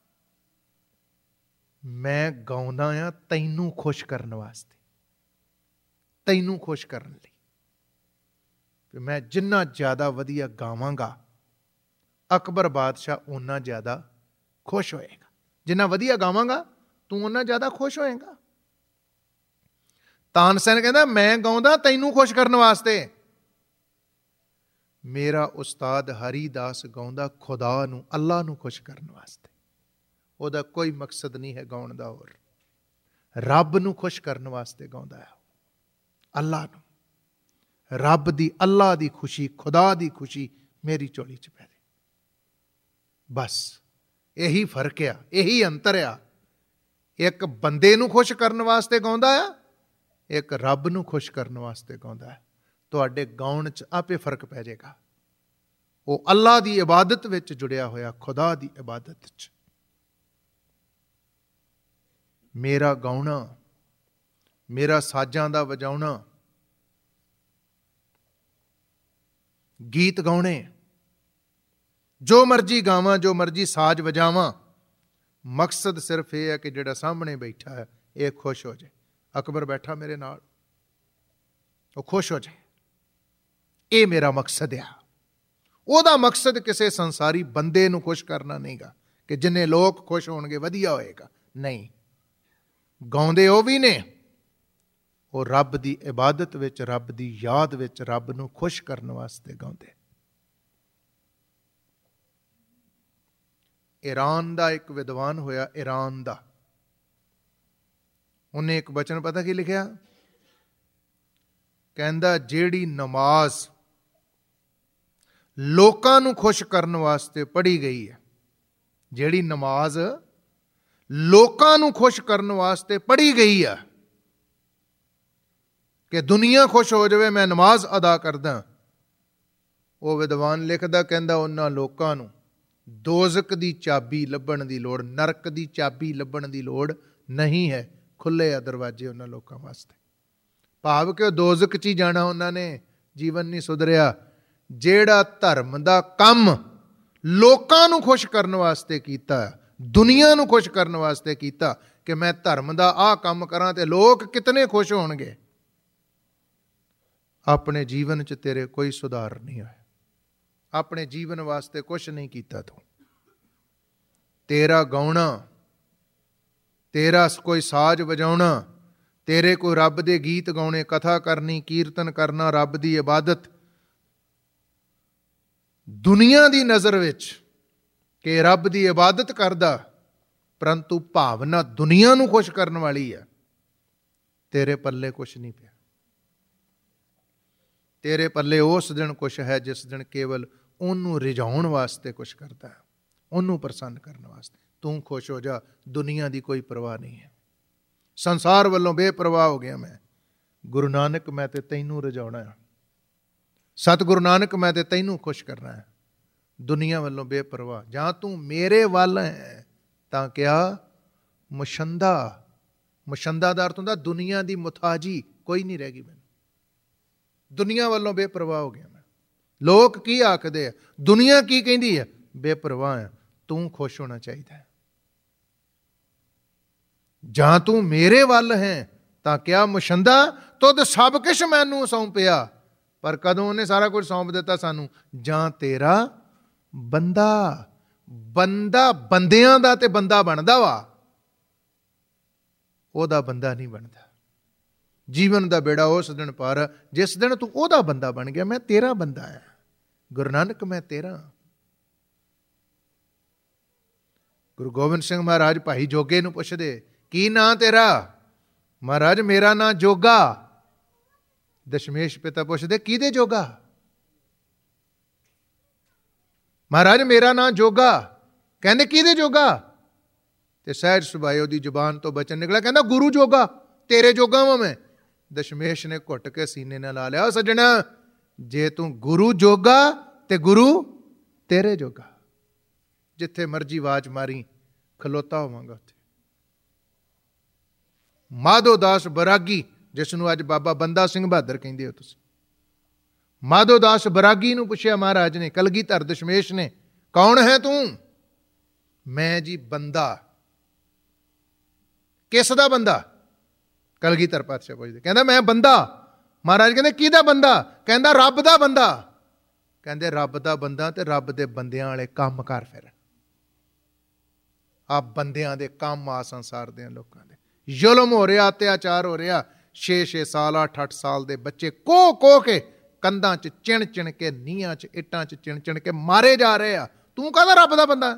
ਮੈਂ ਗਾਉਂਦਾ ਆ ਤੈਨੂੰ ਖੁਸ਼ ਕਰਨ ਵਾਸਤੇ, ਤੈਨੂੰ ਖੁਸ਼ ਕਰਨ ਲਈ। ਮੈਂ ਜਿੰਨਾ ਜ਼ਿਆਦਾ ਵਧੀਆ ਗਾਵਾਂਗਾ ਅਕਬਰ ਬਾਦਸ਼ਾਹ ਓਨਾ ਜ਼ਿਆਦਾ ਖੁਸ਼ ਹੋਏਗਾ। ਜਿੰਨਾ ਵਧੀਆ ਗਾਵਾਂਗਾ ਤੂੰ ਓਨਾ ਜ਼ਿਆਦਾ ਖੁਸ਼ ਹੋਏਗਾ। ਤਾਨਸੈਨ ਕਹਿੰਦਾ ਮੈਂ ਗਾਉਂਦਾ ਤੈਨੂੰ ਖੁਸ਼ ਕਰਨ ਵਾਸਤੇ, ਮੇਰਾ ਉਸਤਾਦ ਹਰੀਦਾਸ ਗਾਉਂਦਾ ਖੁਦਾ ਨੂੰ, ਅੱਲਾ ਨੂੰ ਖੁਸ਼ ਕਰਨ ਵਾਸਤੇ। ਉਹਦਾ ਕੋਈ ਮਕਸਦ ਨਹੀਂ ਹੈ ਗਾਉਣ ਦਾ ਹੋਰ, ਰੱਬ ਨੂੰ ਖੁਸ਼ ਕਰਨ ਵਾਸਤੇ ਗਾਉਂਦਾ ਹੈ, ਅੱਲਾ ਨੂੰ। ਰੱਬ ਦੀ, ਅੱਲਾ ਦੀ ਖੁਸ਼ੀ, ਖੁਦਾ ਦੀ ਖੁਸ਼ੀ ਮੇਰੀ ਝੋਲੀ 'ਚ ਪੈ ਜਾਏ। ਬਸ ਇਹੀ ਫਰਕ ਆ, ਇਹੀ ਅੰਤਰ ਆ। ਇੱਕ ਬੰਦੇ ਨੂੰ ਖੁਸ਼ ਕਰਨ ਵਾਸਤੇ ਗਾਉਂਦਾ ਆ, ਇੱਕ ਰੱਬ ਨੂੰ ਖੁਸ਼ ਕਰਨ ਵਾਸਤੇ ਗਾਉਂਦਾ ਹੈ। ਤੁਹਾਡੇ ਗਾਉਣ 'ਚ ਆਪੇ ਫਰਕ ਪੈ ਜਾਏਗਾ। ਉਹ ਅੱਲਾ ਦੀ ਇਬਾਦਤ ਵਿੱਚ ਜੁੜਿਆ ਹੋਇਆ, ਖੁਦਾ ਦੀ ਇਬਾਦਤ 'ਚ। ਮੇਰਾ ਗਾਉਣਾ, ਮੇਰਾ ਸਾਜ਼ਾਂ ਦਾ ਵਜਾਉਣਾ, ਗੀਤ ਗਾਉਣੇ, ਜੋ ਮਰਜ਼ੀ ਗਾਵਾਂ, ਜੋ ਮਰਜ਼ੀ ਸਾਜ਼ ਵਜਾਵਾਂ, ਮਕਸਦ ਸਿਰਫ ਇਹ ਹੈ ਕਿ ਜਿਹੜਾ ਸਾਹਮਣੇ ਬੈਠਾ ਹੈ ਇਹ ਖੁਸ਼ ਹੋ ਜਾਏ। ਅਕਬਰ ਬੈਠਾ ਮੇਰੇ ਨਾਲ, ਉਹ ਖੁਸ਼ ਹੋ ਜਾਏ, ਇਹ ਮੇਰਾ ਮਕਸਦ ਆ। ਉਹਦਾ ਮਕਸਦ ਕਿਸੇ ਸੰਸਾਰੀ ਬੰਦੇ ਨੂੰ ਖੁਸ਼ ਕਰਨਾ ਨਹੀਂਗਾ ਕਿ ਜਿੰਨੇ ਲੋਕ ਖੁਸ਼ ਹੋਣਗੇ ਵਧੀਆ ਹੋਏਗਾ, ਨਹੀਂ। ਗਾਉਂਦੇ ਉਹ ਵੀ ਨੇ, ਉਹ ਰੱਬ ਦੀ ਇਬਾਦਤ ਵਿੱਚ, ਰੱਬ ਦੀ ਯਾਦ ਵਿੱਚ, ਰੱਬ ਨੂੰ ਖੁਸ਼ ਕਰਨ ਵਾਸਤੇ ਗਾਉਂਦੇ। ਈਰਾਨ ਦਾ ਇੱਕ ਵਿਦਵਾਨ ਹੋਇਆ, ਈਰਾਨ ਦਾ, ਉਹਨੇ ਇੱਕ ਬਚਨ ਪਤਾ ਕੀ ਲਿਖਿਆ? ਕਹਿੰਦਾ ਜਿਹੜੀ ਨਮਾਜ਼ ਲੋਕਾਂ ਨੂੰ ਖੁਸ਼ ਕਰਨ ਵਾਸਤੇ ਪੜ੍ਹੀ ਗਈ ਹੈ, ਜਿਹੜੀ ਨਮਾਜ਼ ਲੋਕਾਂ ਨੂੰ ਖੁਸ਼ ਕਰਨ ਵਾਸਤੇ ਪੜ੍ਹੀ ਗਈ ਆ ਕਿ ਦੁਨੀਆ ਖੁਸ਼ ਹੋ ਜਾਵੇ, ਮੈਂ ਨਮਾਜ਼ ਅਦਾ ਕਰਦਾ, ਉਹ ਵਿਦਵਾਨ ਲਿਖਦਾ, ਕਹਿੰਦਾ ਉਹਨਾਂ ਲੋਕਾਂ ਨੂੰ ਦੋਜ਼ਖ ਦੀ ਚਾਬੀ ਲੱਭਣ ਦੀ ਲੋੜ, ਨਰਕ ਦੀ ਚਾਬੀ ਲੱਭਣ ਦੀ ਲੋੜ ਨਹੀਂ ਹੈ। ਖੁੱਲੇ ਆ ਦਰਵਾਜ਼ੇ ਉਹਨਾਂ ਲੋਕਾਂ ਵਾਸਤੇ। ਭਾਵ ਕਿ ਉਹ ਦੋਜ਼ਖ 'ਚ ਹੀ ਜਾਣਾ ਉਹਨਾਂ ਨੇ, ਜੀਵਨ ਨਹੀਂ ਸੁਧਰਿਆ। ਜਿਹੜਾ ਧਰਮ ਦਾ ਕੰਮ ਲੋਕਾਂ ਨੂੰ ਖੁਸ਼ ਕਰਨ ਵਾਸਤੇ ਕੀਤਾ, ਦੁਨੀਆ ਨੂੰ ਖੁਸ਼ ਕਰਨ ਵਾਸਤੇ ਕੀਤਾ ਕਿ ਮੈਂ ਧਰਮ ਦਾ ਆਹ ਕੰਮ ਕਰਾਂ ਤੇ ਲੋਕ ਕਿਤਨੇ ਖੁਸ਼ ਹੋਣਗੇ, ਆਪਣੇ ਜੀਵਨ 'ਚ ਤੇਰੇ ਕੋਈ ਸੁਧਾਰ ਨਹੀਂ ਹੋਇਆ। ਆਪਣੇ ਜੀਵਨ ਵਾਸਤੇ ਕੁਛ ਨਹੀਂ ਕੀਤਾ ਤੂੰ। ਤੇਰਾ ਗਾਉਣਾ, ਤੇਰਾ ਕੋਈ ਸਾਜ਼ ਵਜਾਉਣਾ, ਤੇਰੇ ਕੋਈ ਰੱਬ ਦੇ ਗੀਤ ਗਾਉਣੇ, ਕਥਾ ਕਰਨੀ, ਕੀਰਤਨ ਕਰਨਾ, ਰੱਬ ਦੀ ਇਬਾਦਤ, ਦੁਨੀਆ ਦੀ ਨਜ਼ਰ ਵਿੱਚ ਕਿ ਰੱਬ ਦੀ ਇਬਾਦਤ ਕਰਦਾ, ਪਰੰਤੂ ਭਾਵਨਾ ਦੁਨੀਆ ਨੂੰ ਖੁਸ਼ ਕਰਨ ਵਾਲੀ ਆ, ਤੇਰੇ ਪੱਲੇ ਕੁਛ ਨਹੀਂ ਪਿਆ। ਤੇਰੇ ਪੱਲੇ ਉਸ ਦਿਨ ਕੁਛ ਹੈ ਜਿਸ ਦਿਨ ਕੇਵਲ ਉਹਨੂੰ ਰਿਝਾਉਣ ਵਾਸਤੇ ਕੁਛ ਕਰਦਾ ਹੈ, ਉਹਨੂੰ ਪ੍ਰਸੰਨ ਕਰਨ ਵਾਸਤੇ। ਤੂੰ ਖੁਸ਼ ਹੋ ਜਾ, ਦੁਨੀਆ ਦੀ ਕੋਈ ਪਰਵਾਹ ਨਹੀਂ ਹੈ। ਸੰਸਾਰ ਵੱਲੋਂ ਬੇਪਰਵਾਹ ਹੋ ਗਿਆ ਮੈਂ। ਗੁਰੂ ਨਾਨਕ, ਮੈਂ ਤੇ ਤੈਨੂੰ ਰਿਝਾਉਣਾ ਹੈ। ਸਤਿਗੁਰੂ ਨਾਨਕ, ਮੈਂ ਤੇ ਤੈਨੂੰ ਖੁਸ਼ ਕਰਨਾ ਹੈ। ਦੁਨੀਆ ਵੱਲੋਂ ਬੇਪਰਵਾਹ। ਜਾਂ ਤੂੰ ਮੇਰੇ ਵੱਲ ਹੈ ਤਾਂ ਕਿਆ ਮੁਸ਼ੰਦਾ। ਮੁਸ਼ੰਦਾ ਦਾ ਅਰਥ ਹੁੰਦਾ ਦੁਨੀਆ ਦੀ ਮੁਤਾਜੀ, ਕੋਈ ਨਹੀਂ ਰਹਿ ਗਈ ਮੈਨੂੰ। ਦੁਨੀਆ ਵੱਲੋਂ ਬੇਪਰਵਾਹ ਹੋ ਗਿਆ ਮੈਂ। ਲੋਕ ਕੀ ਆਖਦੇ ਆ, ਦੁਨੀਆ ਕੀ ਕਹਿੰਦੀ ਹੈ, ਬੇਪਰਵਾਹ ਹੈ। ਤੂੰ ਖੁਸ਼ ਹੋਣਾ ਚਾਹੀਦਾ ਹੈ। ਜਾਂ ਤੂੰ ਮੇਰੇ ਵੱਲ ਹੈ ਤਾਂ ਕਿਆ ਮੁਸ਼ੰਦਾ, ਤੁਧ ਸਭ ਕੁਛ ਮੈਨੂੰ ਸੌਂਪਿਆ। ਪਰ ਕਦੋਂ ਉਹਨੇ ਸਾਰਾ ਕੁਝ ਸੌਂਪ ਦਿੱਤਾ ਸਾਨੂੰ? ਜਾਂ ਤੇਰਾ ਬੰਦਾ। ਬੰਦਾ ਬੰਦਿਆਂ ਦਾ ਤੇ ਬੰਦਾ ਬਣਦਾ ਵਾ, ਉਹਦਾ ਬੰਦਾ ਨਹੀਂ ਬਣਦਾ। ਜੀਵਨ ਦਾ ਬੇੜਾ ਉਸ ਦਿਨ ਪਾਰ ਜਿਸ ਦਿਨ ਤੂੰ ਉਹਦਾ ਬੰਦਾ ਬਣ ਗਿਆ। ਮੈਂ ਤੇਰਾ ਬੰਦਾ ਆ ਗੁਰੂ ਨਾਨਕ, ਮੈਂ ਤੇਰਾ। ਗੁਰੂ ਗੋਬਿੰਦ ਸਿੰਘ ਮਹਾਰਾਜ ਭਾਈ ਜੋਗੇ ਨੂੰ ਪੁੱਛਦੇ, ਕੀ ਨਾਂ ਤੇਰਾ? ਮਹਾਰਾਜ ਮੇਰਾ ਨਾਂ ਜੋਗਾ। ਦਸ਼ਮੇਸ਼ ਪਿਤਾ ਪੁੱਛਦੇ, ਕਿਹਦੇ ਜੋਗਾ? ਮਹਾਰਾਜ ਮੇਰਾ ਨਾਂ ਜੋਗਾ। ਕਹਿੰਦੇ ਕਿਹਦੇ ਜੋਗਾ? ਤੇ ਸਹਿਜ ਸੁਭਾਏ ਉਹਦੀ ਜ਼ੁਬਾਨ ਤੋਂ ਬਚਨ ਨਿਕਲਿਆ, ਕਹਿੰਦਾ ਗੁਰੂ ਜੋਗਾ, ਤੇਰੇ ਜੋਗਾ ਵਾਂ ਮੈਂ। ਦਸ਼ਮੇਸ਼ ਨੇ ਘੁੱਟ ਕੇ ਸੀਨੇ ਨਾਲ ਲਾ ਲਿਆ, ਸੱਜਣਾ ਜੇ ਤੂੰ ਗੁਰੂ ਜੋਗਾ ਤੇ ਗੁਰੂ ਤੇਰੇ ਜੋਗਾ। ਜਿੱਥੇ ਮਰਜੀ ਆਵਾਜ਼ ਮਾਰੀ ਖਲੋਤਾ ਹੋਵਾਂਗਾ ਉੱਥੇ। ਮਾਧੋ ਦਾਸ ਬਰਾਗੀ, ਜਿਸ ਨੂੰ ਅੱਜ ਬਾਬਾ ਬੰਦਾ ਸਿੰਘ ਬਹਾਦਰ ਕਹਿੰਦੇ ਹੋ ਤੁਸੀਂ, ਮਾਧੋ ਦਾਸ ਬਰਾਗੀ ਨੂੰ ਪੁੱਛਿਆ ਮਹਾਰਾਜ ਨੇ, ਕਲਗੀਧਰ ਦਸ਼ਮੇਸ਼ ਨੇ, ਕੌਣ ਹੈ ਤੂੰ? ਮੈਂ ਜੀ ਬੰਦਾ। ਕਿਸ ਦਾ ਬੰਦਾ? ਕਲਗੀਧਰ ਪਾਤਸ਼ਾਹ ਪੁੱਛਦੇ, ਕਹਿੰਦਾ ਮੈਂ ਬੰਦਾ। ਮਹਾਰਾਜ ਕਹਿੰਦੇ ਕਿਹਦਾ ਬੰਦਾ? ਕਹਿੰਦਾ ਰੱਬ ਦਾ ਬੰਦਾ। ਕਹਿੰਦੇ ਰੱਬ ਦਾ ਬੰਦਾ ਤੇ ਰੱਬ ਦੇ ਬੰਦਿਆਂ ਵਾਲੇ ਕੰਮ ਕਰ। ਫਿਰ ਆ ਬੰਦਿਆਂ ਦੇ ਕੰਮ ਆ ਸੰਸਾਰ ਦੇ ਲੋਕਾਂ ਦੇ, ਜ਼ੁਲਮ ਹੋ ਰਿਹਾ, ਅਤਿਆਚਾਰ ਹੋ ਰਿਹਾ। ਛੇ ਛੇ ਸਾਲ ਅੱਠ ਅੱਠ ਸਾਲ ਦੇ ਬੱਚੇ ਕੋਹ ਕੋਹ ਕੇ ਕੰਧਾਂ 'ਚ ਚਿਣ ਚਿਣ ਕੇ, ਨੀਹਾਂ 'ਚ ਇੱਟਾਂ 'ਚ ਚਿਣ ਚਿਣ ਕੇ ਮਾਰੇ ਜਾ ਰਹੇ ਆ। ਤੂੰ ਕਹਿੰਦਾ ਰੱਬ ਦਾ ਬੰਦਾ?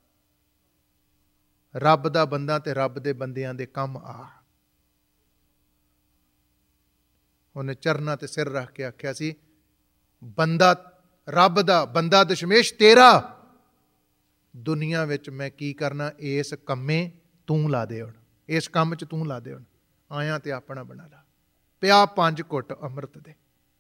ਰੱਬ ਦਾ ਬੰਦਾ ਤੇ ਰੱਬ ਦੇ ਬੰਦਿਆਂ ਦੇ ਕੰਮ ਆ। ਉਹਨੇ ਚਰਨਾਂ ਤੇ ਸਿਰ ਰੱਖ ਕੇ ਆਖਿਆ ਸੀ, ਬੰਦਾ ਰੱਬ ਦਾ, ਬੰਦਾ ਦਸ਼ਮੇਸ਼ ਤੇਰਾ, ਦੁਨੀਆ ਵਿੱਚ ਮੈਂ ਕੀ ਕਰਨਾ? ਇਸ ਕੰਮੇ ਤੂੰ ਲਾ ਦੇ। ਹੁਣ ਇਸ ਕੰਮ 'ਚ ਤੂੰ ਲਾ ਦੇ। ਹੁਣ ਆਇਆ ਤੇ ਆਪਣਾ ਬਣਾ ਲਾ। ਪਿਆ ਪੰਜ ਘੁੱਟ ਅੰਮ੍ਰਿਤ ਦੇ,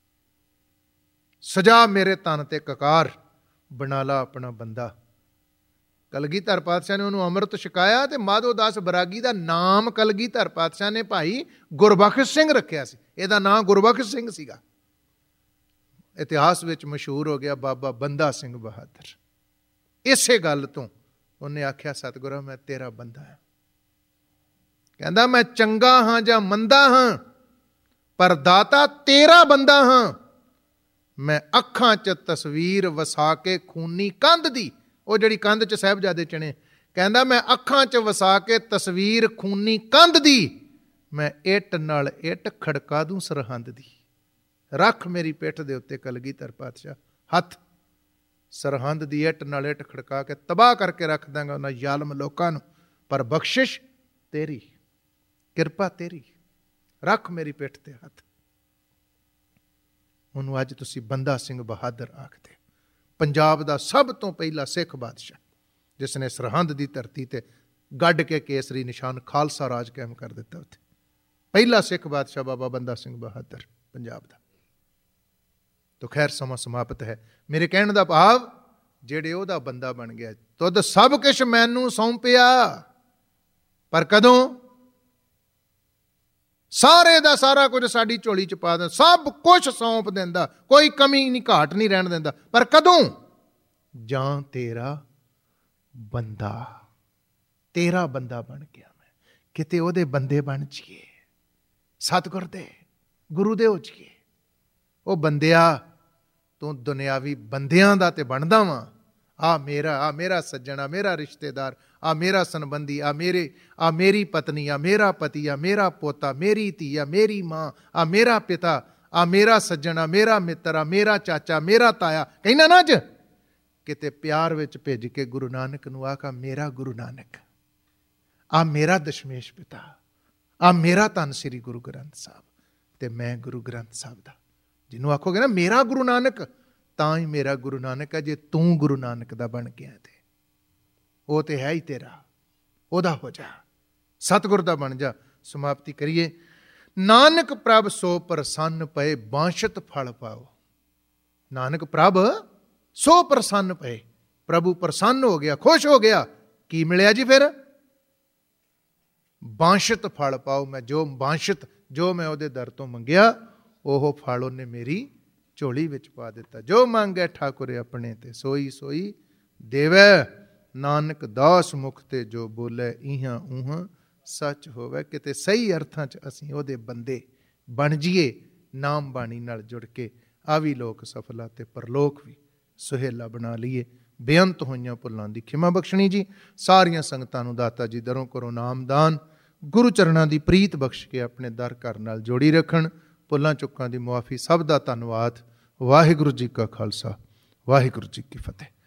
ਸਜਾ ਮੇਰੇ ਤਨ ਤੇ ਕਕਾਰ, ਬਣਾ ਲਾ ਆਪਣਾ ਬੰਦਾ। ਕਲਗੀਧਰ ਪਾਤਸ਼ਾਹ ਨੇ ਉਹਨੂੰ ਅੰਮ੍ਰਿਤ ਛਕਾਇਆ ਤੇ ਮਾਧੋ ਦਾਸ ਬਰਾਗੀ ਦਾ ਨਾਮ ਕਲਗੀਧਰ ਪਾਤਸ਼ਾਹ ਨੇ ਭਾਈ ਗੁਰਬਖਸ਼ ਸਿੰਘ ਰੱਖਿਆ ਸੀ। ਇਹਦਾ ਨਾਮ ਗੁਰਬਖਸ਼ ਸਿੰਘ ਸੀਗਾ। ਇਤਿਹਾਸ ਵਿੱਚ ਮਸ਼ਹੂਰ ਹੋ ਗਿਆ ਬਾਬਾ ਬੰਦਾ ਸਿੰਘ ਬਹਾਦਰ। ਇਸੇ ਗੱਲ ਤੋਂ ਉਹਨੇ ਆਖਿਆ, ਸਤਿਗੁਰੂ ਮੈਂ ਤੇਰਾ ਬੰਦਾ ਹਾਂ। ਕਹਿੰਦਾ ਮੈਂ ਚੰਗਾ ਹਾਂ ਜਾਂ ਮੰਦਾ ਹਾਂ, ਪਰ ਦਾਤਾ ਤੇਰਾ ਬੰਦਾ ਹਾਂ। ਮੈਂ ਅੱਖਾਂ 'ਚ ਤਸਵੀਰ ਵਸਾ ਕੇ ਖੂਨੀ ਕੰਧ ਦੀ, ਉਹ ਜਿਹੜੀ ਕੰਧ 'ਚ ਸਾਹਿਬਜ਼ਾਦੇ ਚਿਣੇ, ਕਹਿੰਦਾ ਮੈਂ ਅੱਖਾਂ 'ਚ ਵਸਾ ਕੇ ਤਸਵੀਰ ਖੂਨੀ ਕੰਧ ਦੀ, ਮੈਂ ਇੱਟ ਨਾਲ ਇੱਟ ਖੜਕਾ ਦੂੰ ਸਰਹੰਦ ਦੀ। ਰੱਖ ਮੇਰੀ ਪਿੱਠ ਦੇ ਉੱਤੇ ਕਲਗੀਧਰ ਪਾਤਸ਼ਾਹ ਹੱਥ, ਸਰਹੰਦ ਦੀ ਇੱਟ ਨਾਲ ਇੱਟ ਖੜਕਾ ਕੇ ਤਬਾਹ ਕਰਕੇ ਰੱਖ ਦਾਂਗਾ ਉਹਨਾਂ ਜ਼ਾਲਮ ਲੋਕਾਂ ਨੂੰ, ਪਰ ਬਖਸ਼ਿਸ਼ ਤੇਰੀ, ਕਿਰਪਾ ਤੇਰੀ। ਰੱਖ ਮੇਰੀ ਪਿੱਠ ਤੇ ਹੱਥ। ਉਹਨੂੰ ਅੱਜ ਤੁਸੀਂ ਬੰਦਾ ਸਿੰਘ ਬਹਾਦਰ ਆਖਦੇ। ਪੰਜਾਬ ਦਾ ਸਭ ਤੋਂ ਪਹਿਲਾ ਸਿੱਖ ਬਾਦਸ਼ਾਹ, ਜਿਸ ਨੇ ਸਰਹੰਦ ਦੀ ਧਰਤੀ ਤੇ ਗੱਡ ਕੇ ਕੇਸਰੀ ਨਿਸ਼ਾਨ ਖਾਲਸਾ ਰਾਜ ਕਾਇਮ ਕਰ ਦਿੱਤਾ। ਉੱਥੇ ਪਹਿਲਾ ਸਿੱਖ ਬਾਦਸ਼ਾਹ ਬਾਬਾ ਬੰਦਾ ਸਿੰਘ ਬਹਾਦਰ ਪੰਜਾਬ ਦਾ। ਤੋ ਖੈਰ ਸਮਾਂ ਸਮਾਪਤ ਹੈ। ਮੇਰੇ ਕਹਿਣ ਦਾ ਭਾਵ, ਜਿਹੜੇ ਉਹਦਾ ਬੰਦਾ ਬਣ ਗਿਆ, ਤੁਧ ਸਭ ਕੁਛ ਮੈਨੂੰ ਸੌਂਪਿਆ, ਪਰ ਕਦੋਂ? ਸਾਰੇ ਦਾ ਸਾਰਾ ਕੁਝ ਸਾਡੀ ਝੋਲੀ 'ਚ ਪਾ ਦਿੰਦਾ, ਸਭ ਕੁਛ ਸੌਂਪ ਦਿੰਦਾ, ਕੋਈ ਕਮੀ ਨਹੀਂ, ਘਾਟ ਨਹੀਂ ਰਹਿਣ ਦਿੰਦਾ। ਪਰ ਕਦੋਂ? ਜਾਂ ਤੇਰਾ ਬੰਦਾ, ਤੇਰਾ ਬੰਦਾ ਬਣ ਗਿਆ ਮੈਂ। ਕਿਤੇ ਉਹਦੇ ਬੰਦੇ ਬਣ ਜਾਈਏ, ਸਤਿਗੁਰ ਦੇ, ਗੁਰੂ ਦੇ ਹੋ ਜਾਈਏ। ਉਹ ਬੰਦਿਆ, ਤੂੰ ਦੁਨਿਆਵੀ ਬੰਦਿਆਂ ਦਾ ਤੇ ਬਣਦਾ ਵਾਂ। ਆ ਮੇਰਾ, ਆ ਮੇਰਾ ਸੱਜਣ, ਆ ਮੇਰਾ ਰਿਸ਼ਤੇਦਾਰ, ਆ ਮੇਰਾ ਸੰਬੰਧੀ, ਆ ਮੇਰੇ, ਆ ਮੇਰੀ ਪਤਨੀ, ਆ ਮੇਰਾ ਪਤੀ, ਆ ਮੇਰਾ ਪੋਤਾ, ਮੇਰੀ ਧੀ, ਆ ਮੇਰੀ ਮਾਂ, ਆ ਮੇਰਾ ਪਿਤਾ, ਆ ਮੇਰਾ ਸੱਜਣ, ਆ ਮੇਰਾ ਮਿੱਤਰ, ਆ ਮੇਰਾ ਚਾਚਾ, ਮੇਰਾ ਤਾਇਆ। ਕਹਿੰਦਾ ਨਾ ਅੱਜ ਕਿਤੇ ਪਿਆਰ ਵਿੱਚ ਭਿੱਜ ਕੇ ਗੁਰੂ ਨਾਨਕ ਨੂੰ ਆਖਾ, ਮੇਰਾ ਗੁਰੂ ਨਾਨਕ, ਆ ਮੇਰਾ ਦਸ਼ਮੇਸ਼ ਪਿਤਾ, ਆ ਮੇਰਾ ਧੰਨ ਸ੍ਰੀ ਗੁਰੂ ਗ੍ਰੰਥ ਸਾਹਿਬ, ਤੇ ਮੈਂ ਗੁਰੂ ਗ੍ਰੰਥ ਸਾਹਿਬ ਦਾ। ਜਿਹਨੂੰ ਆਖੋਗੇ ਨਾ ਮੇਰਾ ਗੁਰੂ ਨਾਨਕ, ਤਾਂ ਹੀ ਮੇਰਾ ਗੁਰੂ ਨਾਨਕ ਹੈ। ਜੇ ਤੂੰ ਗੁਰੂ ਨਾਨਕ ਦਾ ਬਣ ਗਿਆ ਤੇ ਉਹ ਤੇ ਹੈ ਹੀ ਤੇਰਾ, ਉਹਦਾ ਹੋ ਜਾ, ਸਤਿਗੁਰ ਦਾ ਬਣ ਜਾ। ਸਮਾਪਤੀ ਕਰੀਏ। ਨਾਨਕ ਪ੍ਰਭ ਸੋ ਪ੍ਰਸੰਨ ਪਏ, ਬਾਂਸ਼ਤ ਫਲ ਪਾਓ। ਨਾਨਕ ਪ੍ਰਭ ਸੋ ਪ੍ਰਸੰਨ ਪਏ, ਪ੍ਰਭੂ ਪ੍ਰਸੰਨ ਹੋ ਗਿਆ, ਖੁਸ਼ ਹੋ ਗਿਆ। ਕੀ ਮਿਲਿਆ ਜੀ ਫਿਰ? ਬਾਂਸ਼ਤ ਫਲ ਪਾਓ। ਮੈਂ ਜੋ ਬਾਂਸ਼ਤ, ਜੋ ਮੈਂ ਉਹਦੇ ਦਰ ਤੋਂ ਮੰਗਿਆ, ਉਹ ਫਲ ਉਹਨੇ ਮੇਰੀ ਝੋਲੀ ਵਿੱਚ ਪਾ ਦਿੱਤਾ। ਜੋ ਮੰਗੈ ਠਾਕੁਰ ਆਪਣੇ ਤੇ, ਸੋਈ ਸੋਈ ਦੇਵੈ। ਨਾਨਕ ਦਾਸ ਮੁਖ ਤੇ ਜੋ ਬੋਲੇ, ਇਹਾਂ ਉਹਾਂ ਸੱਚ ਹੋਵੇ। ਕਿਤੇ ਸਹੀ ਅਰਥਾਂ 'ਚ ਅਸੀਂ ਉਹਦੇ ਬੰਦੇ ਬਣ ਜੀਏ, ਨਾਮ ਬਾਣੀ ਨਾਲ ਜੁੜ ਕੇ। ਆ ਵੀ ਲੋਕ ਸਫਲਾ ਤੇ ਪਰਲੋਕ ਵੀ ਸੁਹੇਲਾ ਬਣਾ ਲਈਏ। ਬੇਅੰਤ ਹੋਈਆਂ ਭੁੱਲਾਂ ਦੀ ਖਿਮਾ ਬਖਸ਼ਣੀ ਜੀ। ਸਾਰੀਆਂ ਸੰਗਤਾਂ ਨੂੰ ਦਾਤਾ ਜੀ ਦਰੋਂ ਕਰੋ ਨਾਮਦਾਨ। ਗੁਰੂ ਚਰਨਾਂ ਦੀ ਪ੍ਰੀਤ ਬਖਸ਼ ਕੇ ਆਪਣੇ ਦਰ ਘਰ ਨਾਲ ਜੋੜੀ ਰੱਖਣ। ਭੁੱਲਾਂ ਚੁੱਕਾਂ ਦੀ ਮੁਆਫੀ। ਸਭ ਦਾ ਧੰਨਵਾਦ। ਵਾਹਿਗੁਰੂ ਜੀ ਕਾ ਖਾਲਸਾ, ਵਾਹਿਗੁਰੂ ਜੀ ਕੀ ਫਤਿਹ।